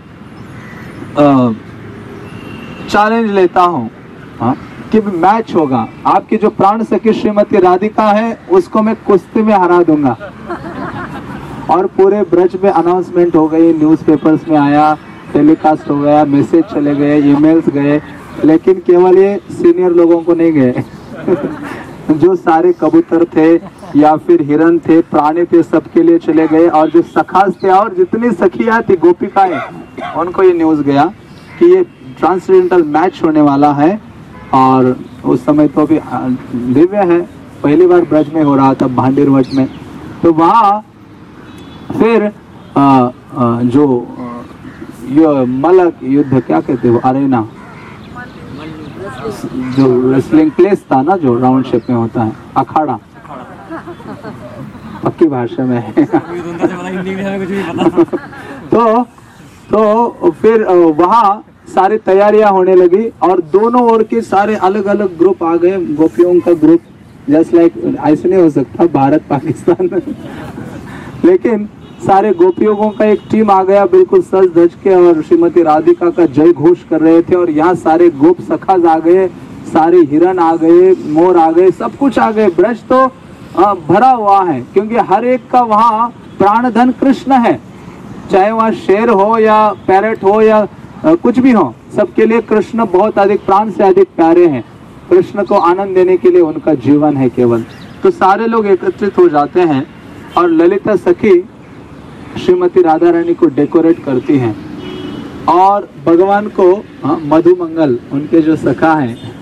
चैलेंज लेता हूँ, हाँ, कि मैच होगा। आपकी जो प्राण सखी श्रीमती राधिका है उसको मैं कुश्ती में हरा दूंगा। और पूरे ब्रज में अनाउंसमेंट हो गई, न्यूज़पेपर्स में आया, टेलीकास्ट हो गया, मैसेज चले गए, ईमेल्स गए, लेकिन केवल ये सीनियर लोगों को नहीं गए। जो सारे कबूतर थे या फिर हिरन थे, प्राणी थे, सबके लिए चले गए। और जो सखास थे और जितनी सखियां थी, गोपिकाएं, उनको ये न्यूज़ गया कि ये ट्रांसजेंडर मैच होने वाला है। और उस समय तो अभी दिव्य है, पहली बार ब्रज में हो रहा था, भांडीर वट में। तो वहाँ फिर आ, आ, जो ये मलक युद्ध क्या कहते हैं, वो अरेना, जो रेसलिंग प्लेस था ना, जो राउंड शेप में होता है, अखाड़ा पक्की भाषा में है। तो तो फिर वहाँ सारी तैयारियां होने लगी, और दोनों ओर के सारे अलग अलग ग्रुप आ गए, गोपियों का ग्रुप। जस्ट लाइक ऐसे नहीं हो सकता भारत पाकिस्तान में, लेकिन सारे गोपियों का एक टीम आ गया, बिल्कुल सज धज के, और श्रीमती राधिका का जय घोष कर रहे थे। और यहाँ सारे गोप सखाज आ गए, सारे हिरन आ गए, मोर आ गए, सब कुछ आ गए। ब्रज तो आ, भरा हुआ है, क्योंकि हर एक का वहाँ प्राणधन कृष्ण है। चाहे वहाँ शेर हो या पैरेट हो या आ, कुछ भी हो, सबके लिए कृष्ण बहुत अधिक, प्राण से अधिक प्यारे हैं। कृष्ण को आनंद देने के लिए उनका जीवन है केवल। तो सारे लोग एकत्रित हो जाते हैं, और ललिता सखी श्रीमती राधा रानी को डेकोरेट करती हैं, और भगवान को मधुमंगल, उनके जो सखा हैं,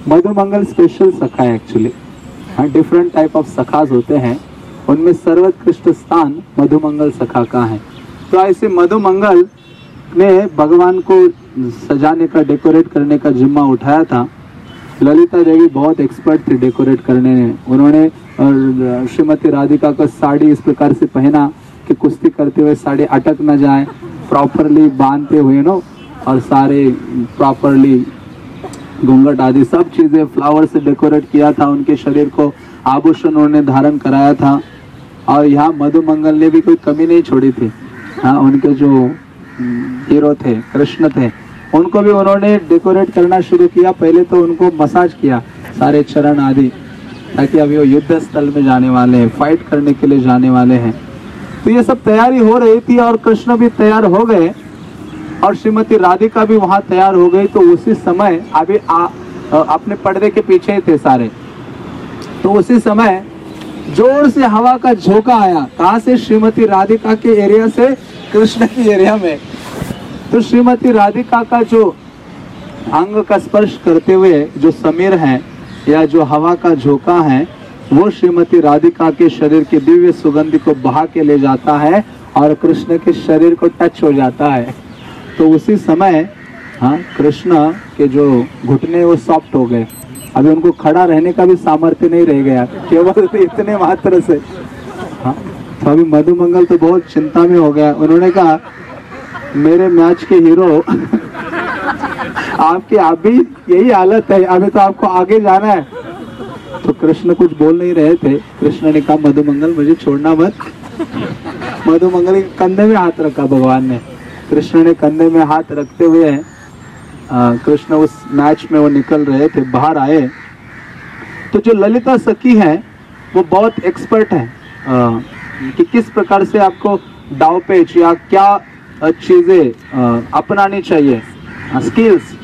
मधुमंगल स्पेशल सखा है एक्चुअली। हाँ, डिफरेंट टाइप ऑफ सखास होते हैं, उनमें सर्वोत्कृष्ट स्थान मधुमंगल सखा का है। तो ऐसे मधुमंगल ने भगवान को सजाने का, डेकोरेट करने का जिम्मा उठाया था। ललिता देवी बहुत एक्सपर्ट थी डेकोरेट करने में। उन्होंने श्रीमती राधिका का साड़ी इस प्रकार से पहना कि कुश्ती करते हुए साड़ी अटक न जाए, प्रॉपरली बांधते हुए नो, और सारे प्रॉपरली घूंघट आदि सब चीजें फ्लावर से डेकोरेट किया था। उनके शरीर को आभूषण उन्होंने धारण कराया था। और यहाँ मधुमंगल ने भी कोई कमी नहीं छोड़ी थी। हाँ, उनके जो हीरो थे, कृष्ण थे, उनको भी उन्होंने डेकोरेट करना शुरू किया। पहले तो उनको मसाज किया सारे चरण आदि, ताकि अभी वो युद्ध स्थल में जाने वाले हैं, फाइट करने के लिए जाने वाले हैं। तो ये सब तैयारी हो रही थी और कृष्ण भी तैयार हो गए और श्रीमती राधिका भी वहां तैयार हो गई। तो उसी समय अभी आ, अपने पर्दे के पीछे ही थे सारे। तो उसी समय जोर से हवा का झोंका आया। कहां से? श्रीमती राधिका के एरिया से कृष्ण के एरिया में। तो श्रीमती राधिका का जो अंग का स्पर्श करते हुए जो समीर है या जो हवा का झोंका है, वो श्रीमती राधिका के शरीर की दिव्य सुगंधि को बहा के ले जाता है और कृष्ण के शरीर को टच हो जाता है। तो उसी समय हाँ, कृष्ण के जो घुटने वो सॉफ्ट हो गए। अभी उनको खड़ा रहने का भी सामर्थ्य नहीं रह गया, केवल इतने मात्र से। हाँ, तो अभी मधुमंगल तो बहुत चिंता में हो गया। उन्होंने कहा, मेरे मैच के हीरो आपकी अभी यही हालत है, अभी तो आपको आगे जाना है। तो कृष्ण कुछ बोल नहीं रहे थे। कृष्ण ने कहा, मधुमंगल मुझे छोड़ना मत। मधुमंगल के कंधे में हाथ रखा भगवान ने। कृष्ण ने कंधे में हाथ रखते हुए आ, कृष्ण उस मैच में वो निकल रहे थे, बाहर आए। तो जो ललिता सखी है वो बहुत एक्सपर्ट है आ, कि किस प्रकार से आपको दाव पेच या क्या चीजें अपनानी चाहिए, स्किल्स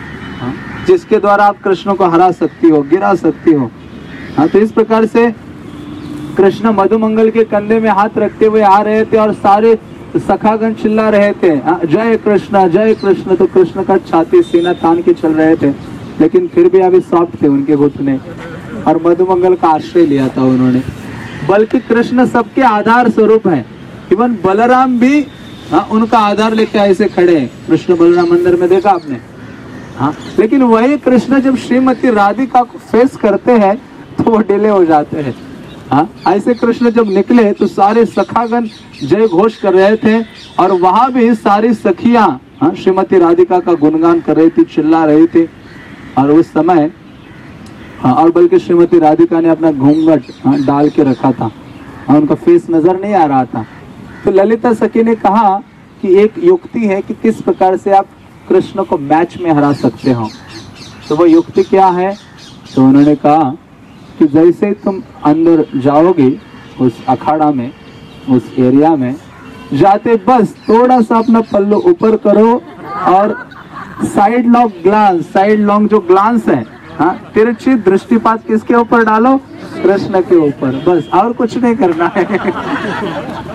जिसके द्वारा आप कृष्ण को हरा सकती हो, गिरा सकती हो। हाँ, तो इस प्रकार से कृष्ण मधुमंगल के कंधे में हाथ रखते हुए आ रहे थे और सारे सखागण चिल्ला रहे थे, जय कृष्ण जय कृष्ण। तो कृष्ण का छाती सीना तान के चल रहे थे, लेकिन फिर भी अभी सॉफ्ट थे उनके घुटने और मधुमंगल का आश्रय लिया था उन्होंने। बल्कि कृष्ण सबके आधार स्वरूप है। इवन बलराम भी हाँ, उनका आधार लेके ऐसे खड़े हैं। कृष्ण बलराम मंदिर में देखा आपने? हाँ, लेकिन वही कृष्ण जब श्रीमती राधिका को फेस करते हैं तो वो डिले हो जाते हैं। हाँ, ऐसे कृष्ण जब निकले तो सारे सखागण जय घोष कर रहे थे और वहां भी सारी सखियां हाँ, श्रीमती राधिका का गुणगान कर रही थी, चिल्ला रही थी। और उस समय हाँ, और बल्कि श्रीमती राधिका ने अपना घूंघट हाँ, डाल के रखा था और उनका फेस नजर नहीं आ रहा था। तो ललिता सखी ने कहा कि एक युक्ति है कि किस प्रकार से आप कृष्ण को मैच में हरा सकते हो। तो वो युक्ति क्या है? तो उन्होंने कहा कि जैसे तुम अंदर जाओगे उस अखाड़ा में, उस एरिया में जाते बस थोड़ा सा अपना पल्लू ऊपर करो और side long glance, side long जो ग्लांस है हाँ, तिरछी दृष्टिपात किसके ऊपर डालो? कृष्ण के ऊपर, बस और कुछ नहीं करना है।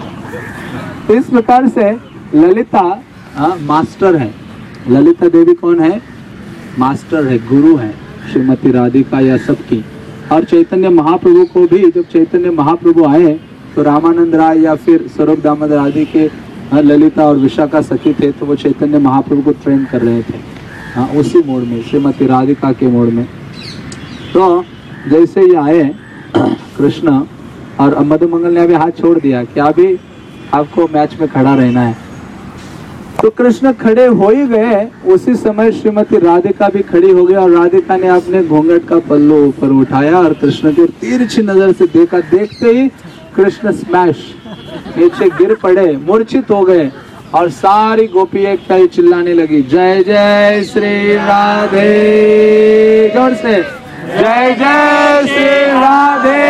तो इस प्रकार से ललिता हाँ, मास्टर है। ललिता देवी कौन है? मास्टर है, गुरु है श्रीमती राधिका या सबकी। और चैतन्य महाप्रभु को भी, जब चैतन्य महाप्रभु आए तो रामानंद राय या फिर स्वरूप दामोदर आदि के हाँ, ललिता और विशाखा सखी थे, तो वो चैतन्य महाप्रभु को ट्रेन कर रहे थे हाँ, उसी मोड में, श्रीमती राधिका के मोड में। तो जैसे ही आए कृष्ण और मधुमंगल ने अभी हाथ छोड़ दिया कि अभी आपको मैच में खड़ा रहना है। तो कृष्ण खड़े हो ही गए। उसी समय श्रीमती राधिका भी खड़ी हो गई और राधिका ने अपने घूंघट का पल्लू ऊपर उठाया और कृष्ण की तिरछी नजर से देखा। देखते ही कृष्ण स्मैश नीचे गिर पड़े, मूर्छित हो गए और सारी गोपी एक टाई चिल्लाने लगी, जय जय श्री राधे, जोर से जय जय श्री राधे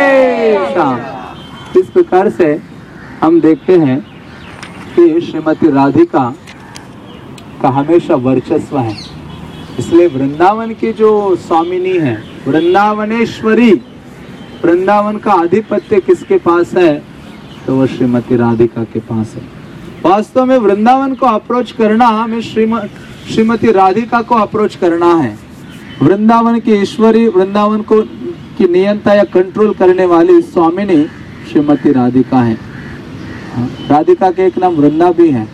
श्याम। इस प्रकार से हम देखते हैं कि श्रीमती राधिका का हमेशा वर्चस्व है। इसलिए वृंदावन की जो स्वामिनी है, वृंदावनेश्वरी, वृंदावन का आधिपत्य किसके पास है? तो वो श्रीमती राधिका के पास है। वास्तव में वृंदावन को अप्रोच करना हमें श्रीम श्रीमती राधिका को अप्रोच करना है। वृंदावन की ईश्वरी, वृंदावन को की नियंता या कंट्रोल करने वाली स्वामिनी श्रीमती राधिका है। राधिका के एक नाम वृंदा भी है।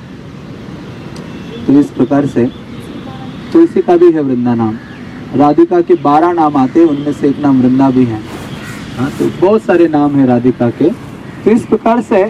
तो इस प्रकार से तुलसी का भी है वृंदा नाम। राधिका के बारह नाम आते हैं, उनमें से एक नाम वृंदा भी है। हाँ, तो बहुत सारे नाम है राधिका के। तो इस प्रकार से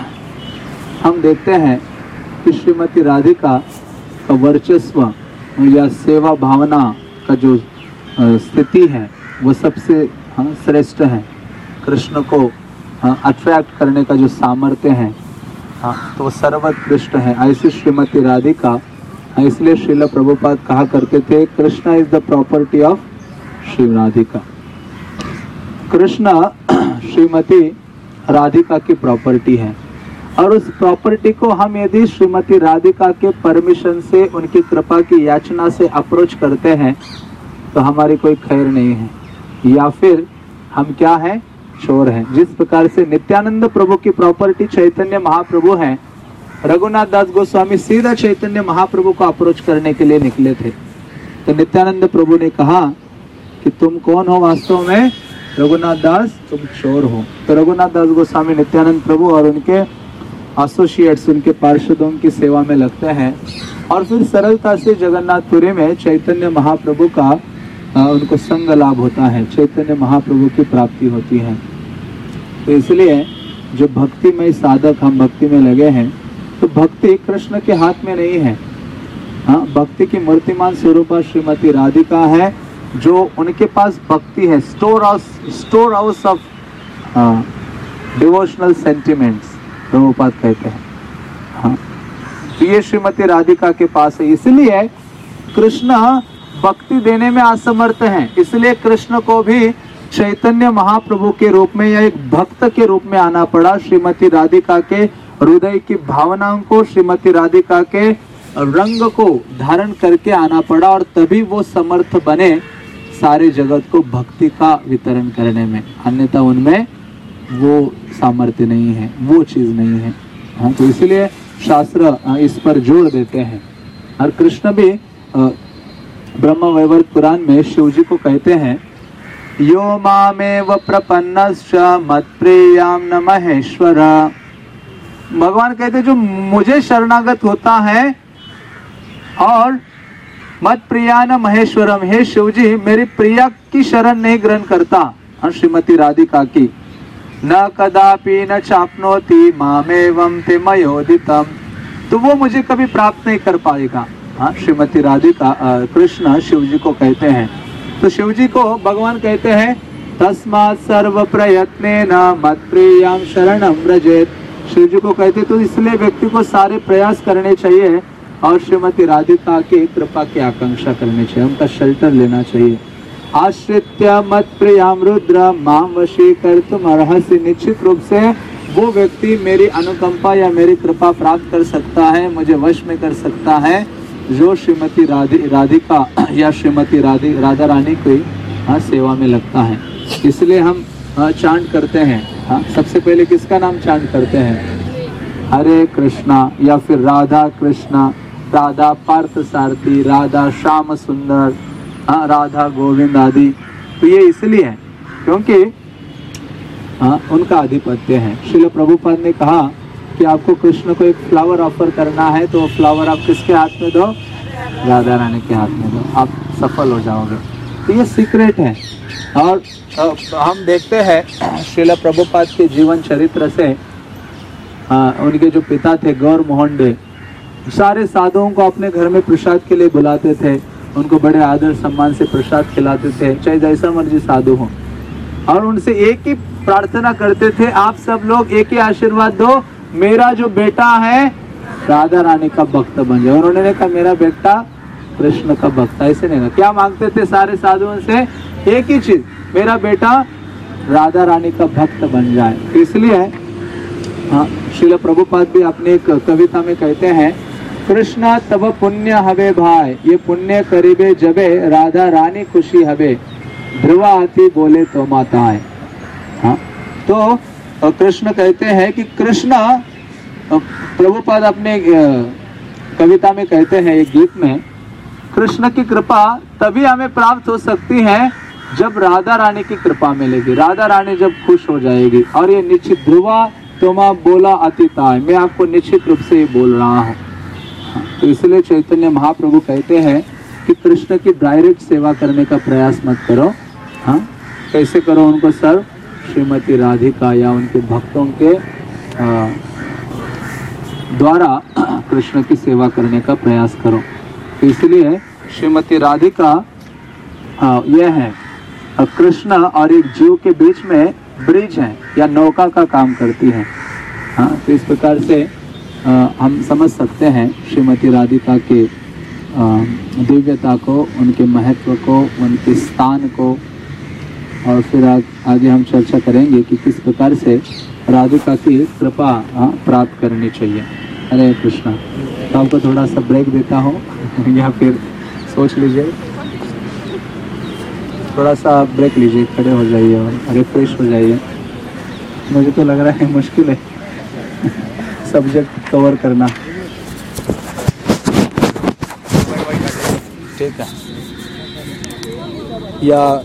हम देखते हैं कि श्रीमती राधिका का वर्चस्व या सेवा भावना का जो स्थिति है वो सबसे हाँ, श्रेष्ठ है। कृष्ण को हाँ, अट्रैक्ट करने का जो सामर्थ्य है हाँ, तो वो सर्वोत्कृष्ट है। ऐसी श्रीमती राधिका, इसलिए श्रील प्रभुपाद कहा करते थे, Krishna is the property of Shri Radhika. Krishna Shrimati Radhika की प्रॉपर्टी है, और उस प्रॉपर्टी को हम यदि श्रीमती राधिका के परमिशन से, उनकी कृपा की याचना से अप्रोच करते हैं तो हमारी कोई खैर नहीं है, या फिर हम क्या है, चोर हैं। जिस प्रकार से नित्यानंद प्रभु की प्रॉपर्टी चैतन्य महाप्रभु है, रघुनाथ दास गोस्वामी सीधा चैतन्य महाप्रभु को अप्रोच करने के लिए निकले थे। तो नित्यानंद प्रभु ने कहा कि तुम कौन हो वास्तव में? रघुनाथ दास, तुम चोर हो। तो रघुनाथ दास गोस्वामी नित्यानंद प्रभु और उनके एसोसिएट्स, उनके पार्षदों की सेवा में लगते हैं, और फिर सरलता से जगन्नाथपुरी में चैतन्य महाप्रभु का आ, उनको संग लाभ होता है, चैतन्य महाप्रभु की प्राप्ति होती है। तो इसलिए जो भक्तिमय साधक हम भक्ति में लगे हैं, तो भक्ति कृष्ण के हाथ में नहीं है। हाँ, भक्ति की मूर्तिमान स्वरूपा श्रीमती राधिका है, जो उनके पास भक्ति है, store house store house of devotional sentiments Prabhupada कहते हैं। हाँ, तो ये श्रीमती राधिका के पास है। इसलिए कृष्ण भक्ति देने में असमर्थ हैं, इसलिए कृष्ण को भी चैतन्य महाप्रभु के रूप में या एक भक्त के रूप में आना पड़ा। श्रीमती राधिका के हृदय की भावनाओं को, श्रीमती राधिका के रंग को धारण करके आना पड़ा, और तभी वो समर्थ बने सारे जगत को भक्ति का वितरण करने में। अन्यथा उनमें वो सामर्थ्य नहीं है, वो चीज नहीं है। हाँ, तो इसलिए शास्त्र इस पर जोर देते हैं। और कृष्ण भी ब्रह्म वैवर्त पुराण में शिव जी को कहते हैं, यो मामेव प्रपन्नश्च मत्प्रियां न महेश्वर। भगवान कहते जो मुझे शरणागत होता है और मत प्रिया न महेश्वरम, हे शिव जी मेरी प्रिया की शरण नहीं ग्रहण करता, श्रीमती राधिका की, न कदापि न चाप्नोति मामेवं ते मयोदितम, तो वो मुझे कभी प्राप्त नहीं कर पाएगा। हाँ, श्रीमती राधिका कृष्ण शिव जी को कहते हैं। तो शिव जी को भगवान कहते हैं, तस्मात् सर्व प्रयत्नेन मत्प्रियां शरणं व्रजेत। शिव जी को कहते तो इसलिए व्यक्ति को सारे प्रयास करने चाहिए और श्रीमती राधिका की कृपा की आकांक्षा करनी चाहिए, उनका शेल्टर लेना चाहिए। आश्रित्य मत्प्रियां रुद्र मां वशीकर्तुम अर्हसि। निश्चित रूप से वो व्यक्ति मेरी अनुकंपा या मेरी कृपा प्राप्त कर सकता है, मुझे वश में कर सकता है, जो श्रीमती राधि राधिका या श्रीमती राधि राधा रानी की हाँ, सेवा में लगता है। इसलिए हम हाँ, चांट करते हैं। हाँ, सबसे पहले किसका नाम चांट करते हैं? हरे कृष्णा, या फिर राधा कृष्णा, राधा पार्थ सारथी, राधा श्याम सुंदर, हाँ, राधा गोविंद आदि। तो ये इसलिए है क्योंकि हाँ, उनका आधिपत्य है। श्रील प्रभुपाद ने कहा कि आपको कृष्ण को एक फ्लावर ऑफर करना है, तो फ्लावर आप किसके हाथ में दो? राधा रानी के हाथ में दो, आप सफल हो जाओगे। तो ये सीक्रेट है। और हम देखते हैं श्रील प्रभुपाद के जीवन चरित्र से, आ, उनके जो पिता थे गौर मोहन डे, सारे साधुओं को अपने घर में प्रसाद के लिए बुलाते थे, उनको बड़े आदर सम्मान से प्रसाद खिलाते थे, चाहे जैसा मर्जी साधु हो, और उनसे एक ही प्रार्थना करते थे, आप सब लोग एक ही आशीर्वाद दो, मेरा जो बेटा है राधा रानी का भक्त बन जाए। उन्होंने कहा मेरा बेटा कृष्ण का भक्त। ऐसे नहीं, क्या मांगते थे सारे साधुओं से? एक ही चीज, मेरा बेटा राधा रानी का भक्त बन जाए। इसलिए हाँ, श्रील प्रभुपाद भी अपने एक कविता में कहते हैं, कृष्णा तब पुण्य हवे भाई, ये पुण्य करीबे जबे राधा रानी खुशी हवे, ध्रुवा आती बोले तो माता है। हाँ, तो कृष्ण कहते हैं कि कृष्ण, प्रभुपाद अपने कविता में कहते हैं एक गीत में, कृष्ण की कृपा तभी हमें प्राप्त हो सकती है जब राधा रानी की कृपा मिलेगी, राधा रानी जब खुश हो जाएगी। और ये निश्चित ध्रुवा तुमा बोला अतिताय, मैं आपको निश्चित रूप से ये बोल रहा हूँ। तो इसलिए चैतन्य महाप्रभु कहते हैं कि कृष्ण की डायरेक्ट सेवा करने का प्रयास मत करो। हाँ, कैसे करो उनको सर्व? श्रीमती राधिका या उनके भक्तों के द्वारा कृष्ण की सेवा करने का प्रयास करो। तो इसलिए श्रीमती राधिका यह है कृष्ण और एक जीव के बीच में ब्रिज है या नौका का काम करती है। हाँ, तो इस प्रकार से आ, हम समझ सकते हैं श्रीमती राधिका के दिव्यता को, उनके महत्व को, उनके स्थान को। और फिर आ, आगे हम चर्चा करेंगे कि किस प्रकार से राधिका की कृपा प्राप्त करनी चाहिए। हरे कृष्णा। तो आपको थोड़ा सा ब्रेक देता हूँ या फिर सोच लीजिए, थोड़ा सा ब्रेक लीजिए, खड़े हो जाइए और रिफ्रेश हो जाइए। मुझे तो लग रहा है मुश्किल है सब्जेक्ट कवर करना। ठीक है या